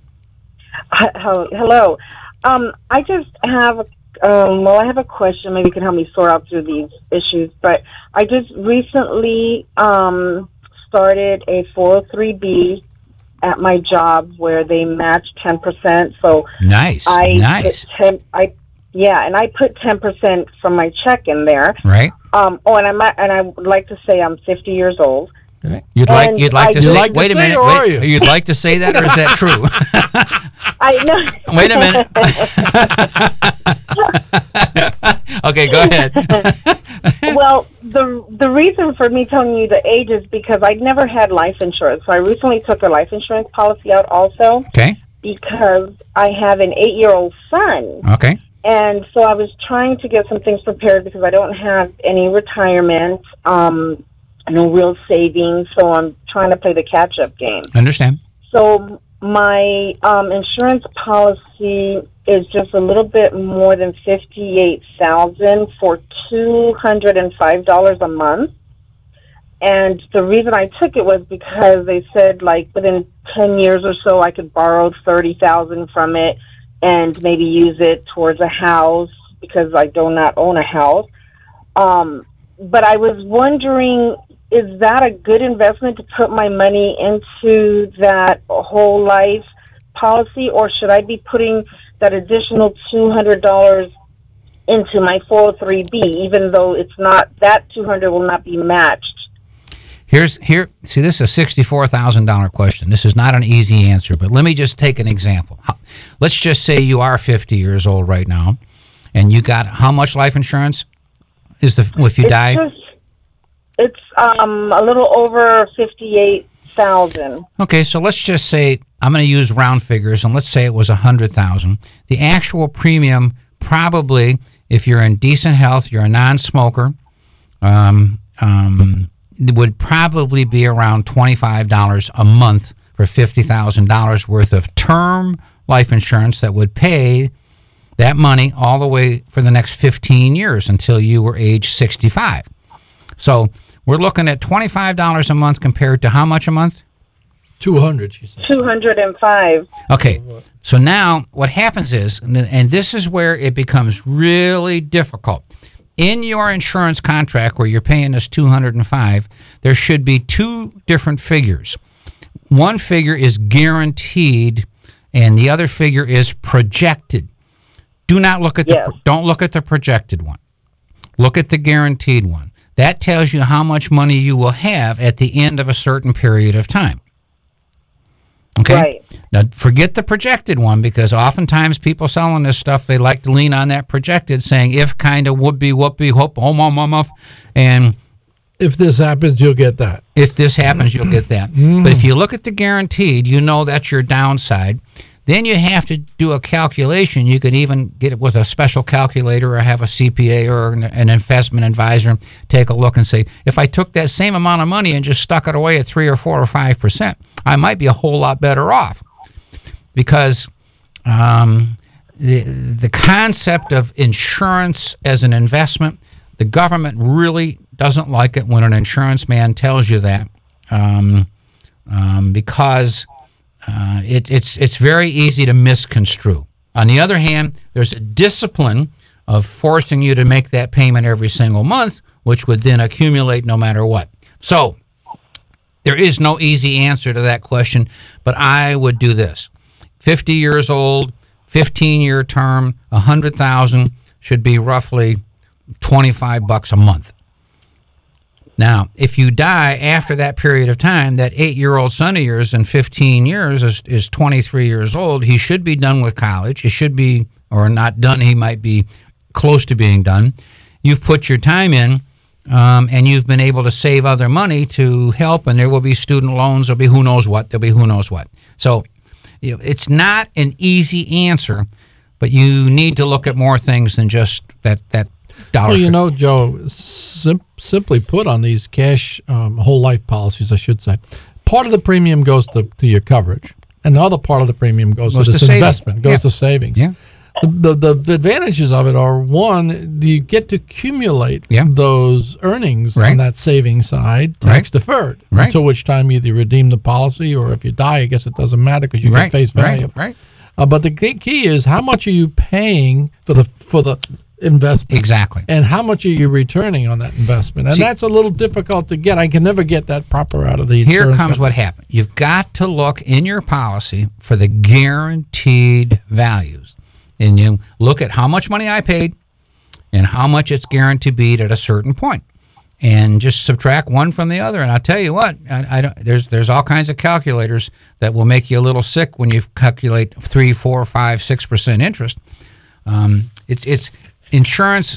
Hello. I just have I have a question. Maybe you can help me sort out through these issues. But I just recently started a 403B at my job where they match 10%. So Nice. Nice. and I put 10% from my check in there. Right? And I would like to say I'm 50 years old. Okay. You'd like to You'd say. like to Wait a say, minute. or are you? You'd like to say that, or is that true? I know. Wait a minute. Okay, go ahead. Well, the reason for me telling you the age is because I'd never had life insurance. So I recently took a life insurance policy out also Okay. because I have an 8-year-old son. Okay. And so I was trying to get some things prepared because I don't have any retirement, no real savings. So I'm trying to play the catch-up game. Understand. So my insurance policy is just a little bit more than $58,000 for $205 a month, And the reason I took it was because they said, like, within 10 years or so, I could borrow $30,000 from it and maybe use it towards a house because I do not own a house. But I was wondering, is that a good investment to put my money into that whole life policy, or should I be putting that additional $200 into my 403B, even though it's not, that $200 will not be matched? See, this is a $64,000 question. This is not an easy answer, but let me just take an example. Let's just say you are 50 years old right now, and you got how much life insurance is if you die? It's a little over 58,000. Okay, so let's just say I'm going to use round figures, and let's say it was 100,000. The actual premium, probably, if you're in decent health, you're a non-smoker, would probably be around $25 a month for $50,000 worth of term life insurance that would pay that money all the way for the next 15 years until you were age 65. So we're looking at $25 a month compared to how much a month? 200, she said. 205. Okay, so now what happens is, and this is where it becomes really difficult. In your insurance contract where you're paying us $205, there should be two different figures. One figure is guaranteed, and the other figure is projected. Do not look at don't look at the projected one. Look at the guaranteed one. That tells you how much money you will have at the end of a certain period of time. Okay? Right. Now, forget the projected one, because oftentimes people selling this stuff, they like to lean on that projected, saying if kind of would be, hope, and if this happens, you'll get that. If this happens, you'll get that. But if you look at the guaranteed, you know that's your downside. Then you have to do a calculation. You could even get it with a special calculator or have a CPA or an investment advisor take a look and say, if I took that same amount of money and just stuck it away at 3 or 4 or 5%, I might be a whole lot better off. Because the concept of insurance as an investment, the government really doesn't like it when an insurance man tells you that, because it's very easy to misconstrue. On the other hand, there's a discipline of forcing you to make that payment every single month, which would then accumulate no matter what. So there is no easy answer to that question, but I would do this. 50 years old, 15-year term, 100,000 should be roughly $25 a month. Now, if you die after that period of time, that 8-year-old son of yours in 15 years is 23 years old. He should be done with college. It should be, or not done, he might be close to being done. You've put your time in, and you've been able to save other money to help, and there will be student loans. There'll be who knows what. So it's not an easy answer, but you need to look at more things than just that dollar. Well, you know, Joe, simply put, on these cash whole life policies, I should say, part of the premium goes to your coverage, and the other part of the premium goes to this investment, goes to savings. Yeah. The advantages of it are, one, you get to accumulate those earnings on that saving side, tax deferred, until which time either you redeem the policy, or if you die, I guess it doesn't matter because you get face value. But the key is, how much are you paying for the investment? Exactly. And how much are you returning on that investment? And that's a little difficult to get. I can never get that proper out of the insurance Here comes what happened. You've got to look in your policy for the guaranteed values. And you look at how much money I paid and how much it's guaranteed to be at a certain point. And just subtract one from the other. And I'll tell you what, there's all kinds of calculators that will make you a little sick when you calculate 3, 4, 5, 6% interest. It's insurance.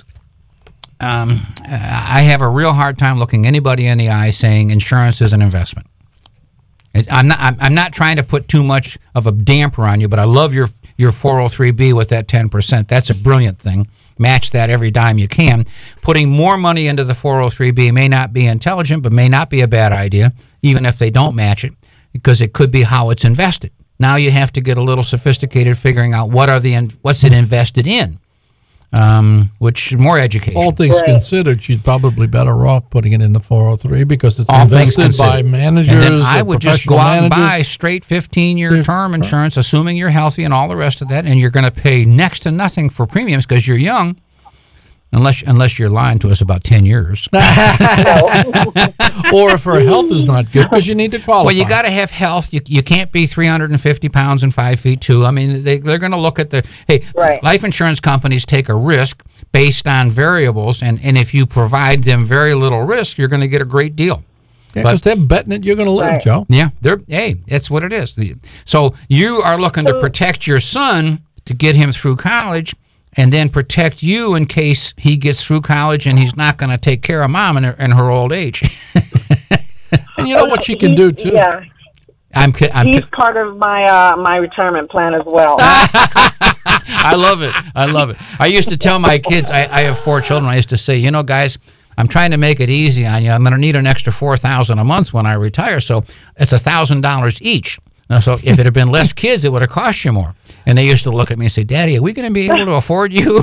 I have a real hard time looking anybody in the eye saying insurance is an investment. I'm not trying to put too much of a damper on you, but I love your 403B with that 10%. That's a brilliant thing. Match that every dime you can. Putting more money into the 403B may not be intelligent, but may not be a bad idea, even if they don't match it, because it could be how it's invested. Now you have to get a little sophisticated figuring out what's it invested in. which is more education. All things considered, she's probably better off putting it in the 403 because it's invested by managers. And then I would just go out and buy straight 15-year term insurance, assuming you're healthy and all the rest of that, and you're going to pay next to nothing for premiums because you're young. Unless you're lying to us about 10 years. Or if her health is not good, because you need to qualify. Well, you got to have health. You can't be 350 pounds and 5 feet 2. I mean, they're going to look at life insurance companies take a risk based on variables, and if you provide them very little risk, you're going to get a great deal. Yeah, because they're betting that you're going to live, Joe. Yeah, that's what it is. So you are looking to protect your son to get him through college, and then protect you in case he gets through college and he's not going to take care of mom in her old age. And you know what she can do, too? Yeah. He's part of my retirement plan as well. I love it. I used to tell my kids, I have 4 children, I used to say, guys, I'm trying to make it easy on you. I'm going to need an extra $4,000 a month when I retire, so it's $1,000 each. Now, so if it had been less kids, it would have cost you more. And they used to look at me and say, Daddy, are we going to be able to afford you?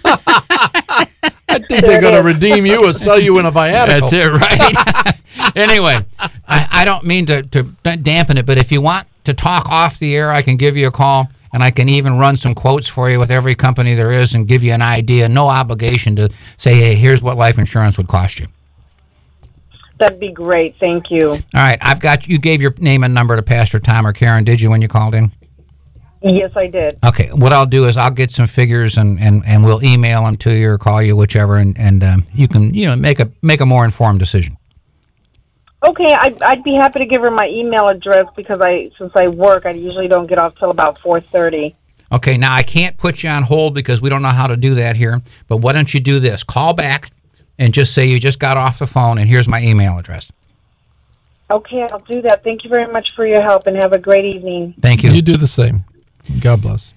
I think they're going to redeem you or sell you in a Viaticum. That's it, right? Anyway, I don't mean to dampen it, but if you want to talk off the air, I can give you a call, and I can even run some quotes for you with every company there is and give you an idea. No obligation to say, hey, here's what life insurance would cost you. That'd be great. Thank you. All right. You gave your name and number to Pastor Tom or Karen, did you, when you called in? Yes, I did. Okay. What I'll do is I'll get some figures and we'll email them to you or call you, whichever, and you can make a more informed decision. Okay. I'd be happy to give her my email address because since I work, I usually don't get off till about 4:30. Okay. Now I can't put you on hold because we don't know how to do that here. But why don't you do this? Call back. And just say you just got off the phone, and here's my email address. Okay, I'll do that. Thank you very much for your help, and have a great evening. Thank you. You do the same. God bless.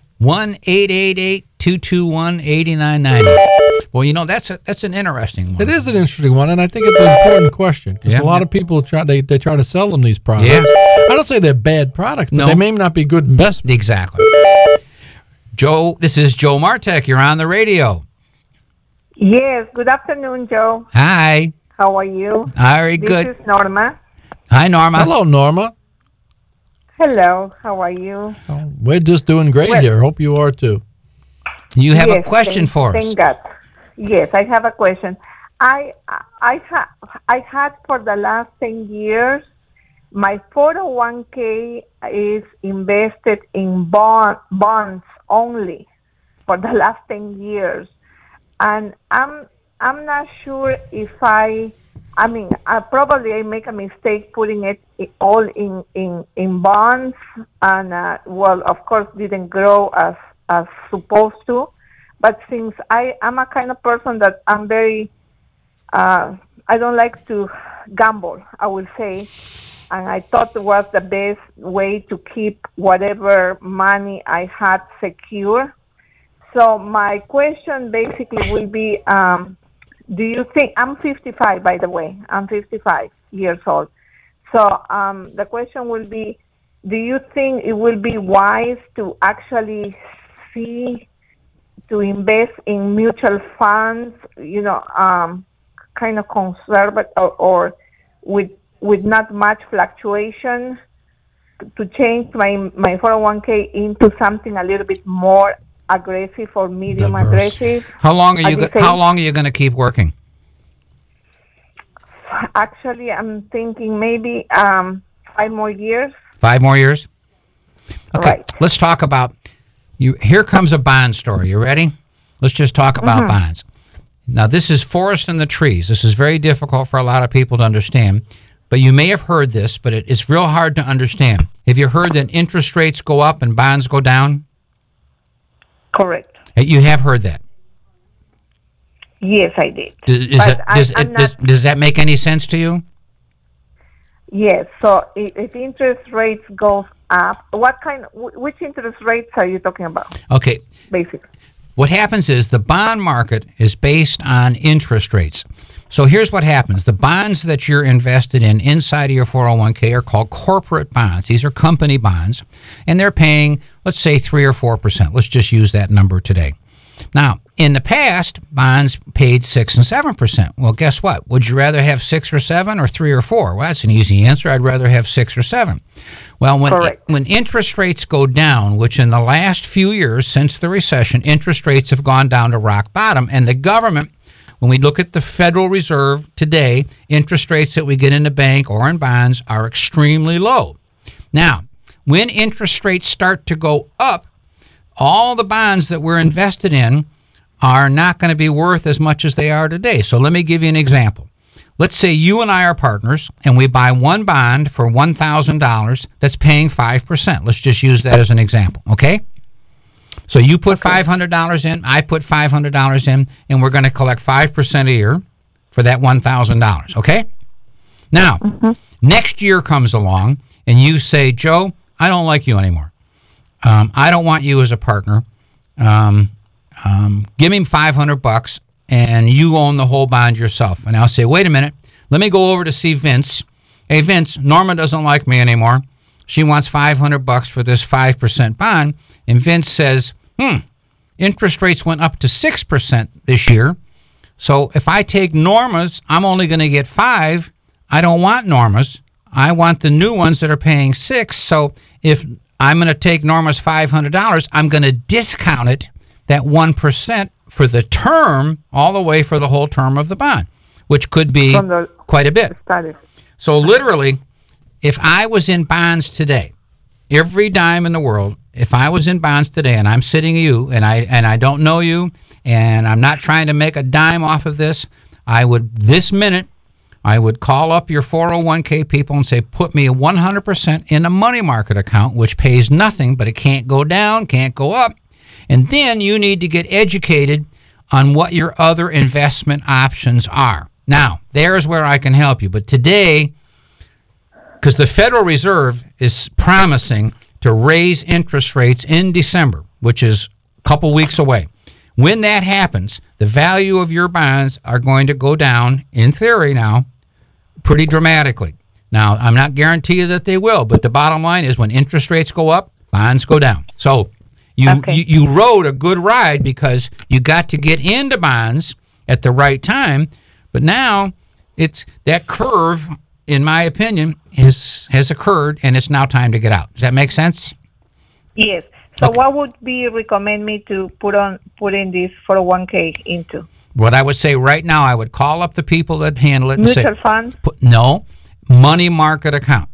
1-888-221-8990. Well, that's an interesting one. It is an interesting one, and I think it's an important question because a lot of people try to sell them these products. Yeah. I don't say they're bad products, but they may not be good investments. Exactly. Joe, this is Joe Martek. You're on the radio. Yes, good afternoon, Joe. Hi. How are you? Very good. This is Norma. Hi, Norma. Hello, Norma. Hello, how are you? Oh, we're just doing great here. Hope you are too. You have a question for us. Thank God. Yes, I have a question. I had for the last 10 years, my 401k is invested in bonds only for the last 10 years. And I'm not sure if I probably I make a mistake putting it all in bonds, and of course didn't grow as supposed to. But since I'm a kind of person that I'm very, I don't like to gamble, I will say, and I thought it was the best way to keep whatever money I had secure. So my question basically will be, do you think, I'm 55, by the way, I'm 55 years old. So the question will be, do you think it will be wise to actually to invest in mutual funds, kind of conservative or with not much fluctuation, to change my 401k into something a little bit more aggressive or medium aggressive? How long are you going to keep working? Actually, I'm thinking maybe 5 more years. 5 more years? Okay. Right. Let's talk about you. Here comes a bond story. You ready? Let's just talk about bonds. Now, this is forest in the trees. This is very difficult for a lot of people to understand, but you may have heard this, but it's real hard to understand. Have you heard that interest rates go up and bonds go down? Correct. You have heard that? Yes, I did. Does that make any sense to you? Yes. So if interest rates go up, which interest rates are you talking about? Okay. Basically. What happens is the bond market is based on interest rates. So here's what happens. The bonds that you're invested in inside of your 401k are called corporate bonds. These are company bonds, and they're paying, let's say, 3 or 4%. Let's just use that number today. Now, in the past, bonds paid 6 and 7%. Well, guess what? Would you rather have 6 or 7 or 3 or 4? Well, that's an easy answer. I'd rather have 6 or 7. Well, when interest rates go down, which in the last few years since the recession, interest rates have gone down to rock bottom, and the government, when we look at the Federal Reserve today, interest rates that we get in the bank or in bonds are extremely low. Now, when interest rates start to go up, all the bonds that we're invested in are not going to be worth as much as they are today. So let me give you an example. Let's say you and I are partners, and we buy one bond for $1,000 that's paying 5%. Let's just use that as an example, okay? So you put $500 in, I put $500 in, and we're going to collect 5% a year for that $1,000, okay? Now, next year comes along, and you say, Joe, I don't like you anymore. I don't want you as a partner. Give me $500 and you own the whole bond yourself. And I'll say, wait a minute, let me go over to see Vince. Hey, Vince, Norma doesn't like me anymore. She wants $500 for this 5% bond. And Vince says, interest rates went up to 6% this year. So if I take Norma's, I'm only going to get 5. I don't want Norma's. I want the new ones that are paying 6. So if I'm going to take Norma's $500, I'm going to discount it, that 1%, for the term, all the way for the whole term of the bond, which could be quite a bit. So literally, if I was in bonds today, every dime in the world, if I was in bonds today and I'm sitting you and I don't know you and I'm not trying to make a dime off of this, I would, this minute, I would call up your 401k people and say, put me 100% in a money market account, which pays nothing, but it can't go down, can't go up. And then you need to get educated on what your other investment options are. Now, there's where I can help you. But today, because the Federal Reserve is promising to raise interest rates in December, which is a couple weeks away. When that happens, the value of your bonds are going to go down, in theory now, pretty dramatically. Now, I'm not guaranteeing that they will, but the bottom line is when interest rates go up, bonds go down. So you rode a good ride because you got to get into bonds at the right time, but now it's that curve, in my opinion, has occurred, and it's now time to get out. Does that make sense? Yes. So what would be recommend me to put in this 401k into? What I would say right now, I would call up the people that handle it. Mutual fund? No, money market account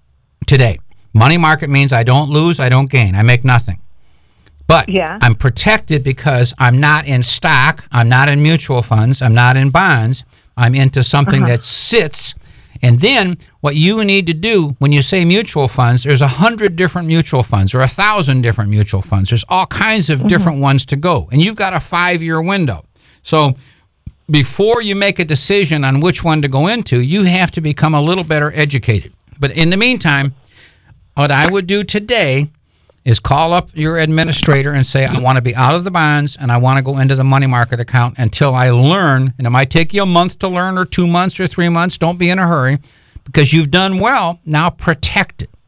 today. Money market means I don't lose, I don't gain, I make nothing. But I'm protected because I'm not in stock, I'm not in mutual funds, I'm not in bonds. I'm into something that sits. And then what you need to do when you say mutual funds, there's 100 different mutual funds or 1,000 different mutual funds. There's all kinds of different ones to go. And you've got a 5-year window. So before you make a decision on which one to go into, you have to become a little better educated. But in the meantime, what I would do today is call up your administrator and say, I want to be out of the bonds and I want to go into the money market account until I learn. And it might take you a month to learn or 2 months or 3 months. Don't be in a hurry because you've done well. Now protect it.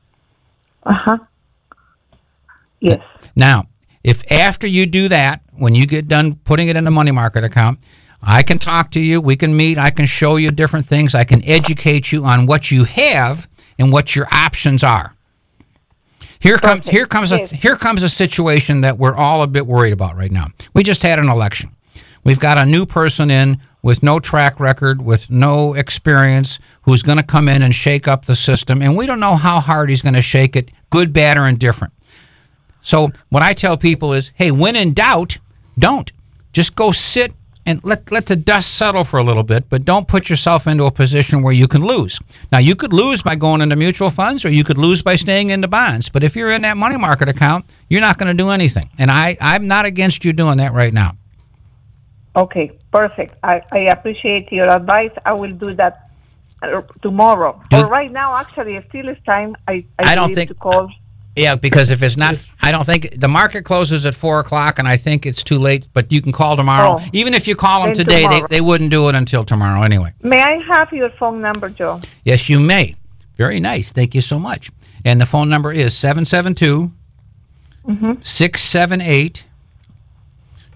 Yes. Now, if after you do that, when you get done putting it in the money market account, I can talk to you, we can meet, I can show you different things, I can educate you on what you have and what your options are. Here comes a situation that we're all a bit worried about right now. We just had an election. We've got a new person in with no track record, with no experience, who's going to come in and shake up the system, and we don't know how hard he's going to shake it, good, bad, or indifferent. So what I tell people is, hey, when in doubt, don't. Just go sit and let the dust settle for a little bit, but don't put yourself into a position where you can lose. Now, you could lose by going into mutual funds, or you could lose by staying into bonds. But if you're in that money market account, you're not going to do anything. And I'm not against you doing that right now. Okay, perfect. I appreciate your advice. I will do that tomorrow. Or right now, actually, it still is time. I don't think to call. Yeah, because if it's not, I don't think the market closes at 4:00, and I think it's too late. But you can call tomorrow. Even if you call them today, they wouldn't do it until tomorrow anyway. May I have your phone number, Joe? Yes, you may. Very nice. Thank you so much. And the phone number is 772-678-2642.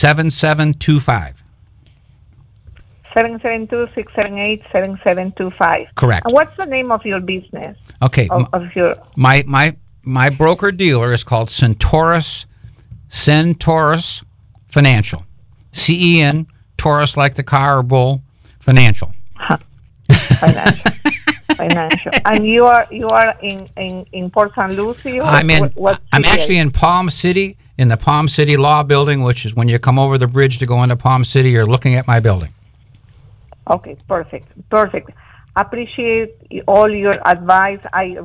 7725. 772-678-7725. Correct. And what's the name of your business? Okay. Of your My broker dealer is called Centaurus Financial. CEN, Taurus like the car or bull, financial. Financial. And you are in Port St. Lucie? I'm actually in Palm City, in the Palm City Law Building, which is when you come over the bridge to go into Palm City, you're looking at my building. Okay, perfect. Appreciate all your advice.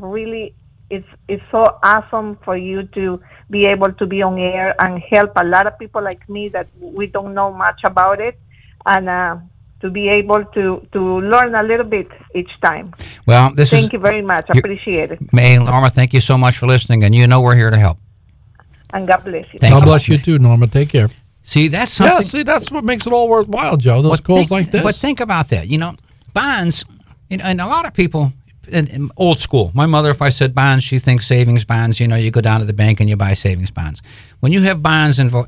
It's so awesome for you to be able to be on air and help a lot of people like me that we don't know much about it, and to be able to learn a little bit each time. Well, thank you very much. I appreciate it. May Norma, thank you so much for listening, and you know we're here to help. And God bless you. God bless you too, Norma. Take care. See, that's something. Yeah, see, that's what makes it all worthwhile, Joe. Those calls like this. But think about that. Bonds, and a lot of people, in old school. My mother, if I said bonds, she thinks savings bonds. You go down to the bank and you buy savings bonds. When you have bonds in a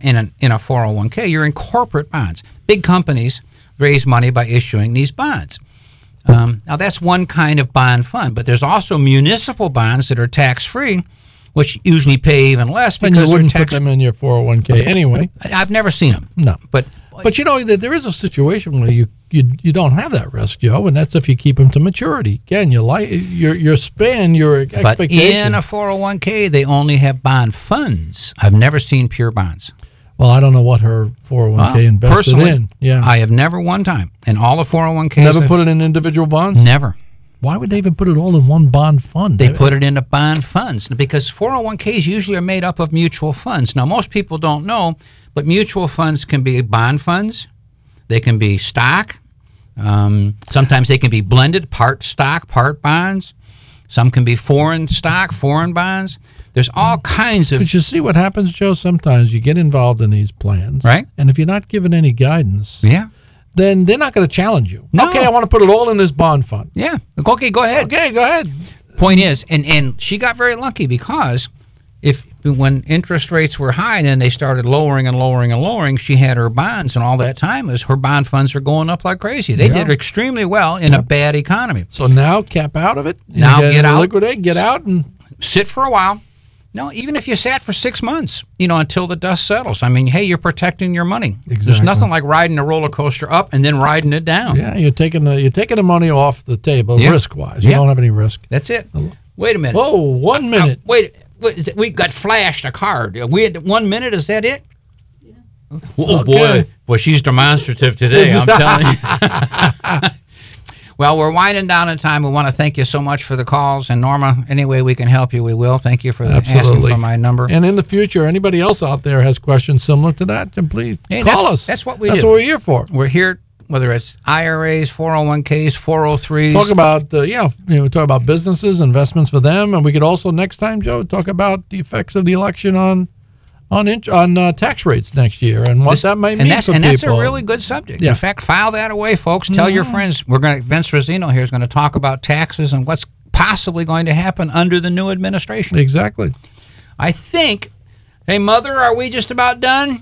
401k, you're in corporate bonds. Big companies raise money by issuing these bonds. Now, that's one kind of bond fund, but there's also municipal bonds that are tax-free, which usually pay even less because you wouldn't put them in your 401k anyway. I've never seen them. No, but there is a situation where you don't have that risk, Joe, and that's if you keep them to maturity. Again, your expectation. But in a 401k, they only have bond funds. I've never seen pure bonds. Well, I don't know what her 401k invested in. Yeah, I have never one time in all the 401ks. Never put it in individual bonds? Never. Why would they even put it all in one bond fund? They put it into bond funds because 401ks usually are made up of mutual funds. Now, most people don't know, but mutual funds can be bond funds. They can be stock. Sometimes they can be blended, part stock, part bonds. Some can be foreign stock, foreign bonds. There's all kinds of... But you see what happens, Joe? Sometimes you get involved in these plans. Right. And if you're not given any guidance... Yeah. Then they're not going to challenge you. No. Okay, I want to put it all in this bond fund. Yeah. Okay, go ahead. Okay, go ahead. Point is, and she got very lucky because when interest rates were high and then they started lowering and lowering and lowering, she had her bonds, and all that time is her bond funds are going up like crazy. They did extremely well in a bad economy. So now cap out of it. Now get out. Liquidate, get out and sit for a while. No, even if you sat for 6 months, until the dust settles. I mean, hey, you're protecting your money. Exactly. There's nothing like riding a roller coaster up and then riding it down. Yeah, you're taking the money off the table risk-wise. You don't have any risk. That's it. Wait a minute. Whoa, 1 minute. Wait, we got flashed a card. We had 1 minute. Is that it? Yeah. Oh, okay. Boy, she's demonstrative today, I'm telling you. Well, we're winding down in time. We want to thank you so much for the calls. And Norma, any way we can help you, we will. Thank you for asking for my number. And in the future, anybody else out there has questions similar to that, then please call us. That's what we do. That's what we're here for. We're here, whether it's IRAs, 401ks, 403s. Talk about, we talk about businesses, investments for them. And we could also, next time, Joe, talk about the effects of the election on tax rates next year and what that might mean for people. And that's a really good subject. Yeah. In fact, file that away, folks. Tell your friends. Vince Rosino here is going to talk about taxes and what's possibly going to happen under the new administration. Exactly. I think, hey, Mother, are we just about done?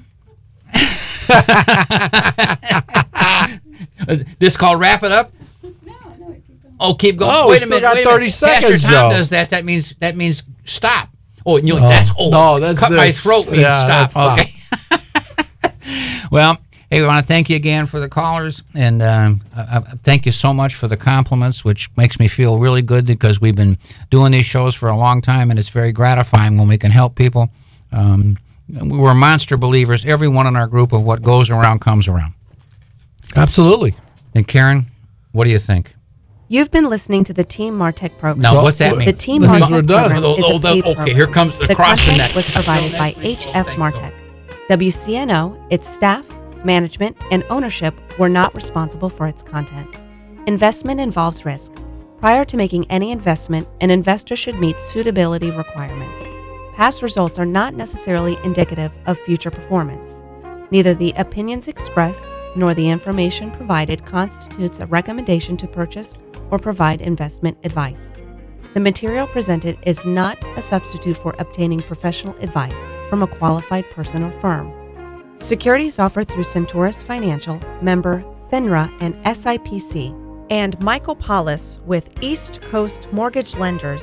This called Wrap It Up? No, keep going. Oh, keep going. Oh, wait a minute. Got 30 seconds, Pastor Tom does that. That means stop. Oh, that's cut my throat means stop. Okay. Well, hey, we want to thank you again for the callers, and thank you so much for the compliments, which makes me feel really good because we've been doing these shows for a long time, and it's very gratifying when we can help people. We're monster believers, everyone in our group, of what goes around comes around. Absolutely. And Karen, what do you think? You've been listening to the Team Martech program. Now, what's that mean? The Team Martech program is a paid program. Okay, here comes the cross the neck. Content was provided by HF Martech. WCNO, its staff, management, and ownership were not responsible for its content. Investment involves risk. Prior to making any investment, an investor should meet suitability requirements. Past results are not necessarily indicative of future performance. Neither the opinions expressed nor the information provided constitutes a recommendation to purchase or provide investment advice. The material presented is not a substitute for obtaining professional advice from a qualified person or firm. Securities offered through Centaurus Financial, member FINRA and SIPC. And Michael Paulus with East Coast Mortgage Lenders,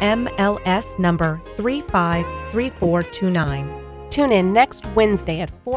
NMLS number 353429. Tune in next Wednesday at 4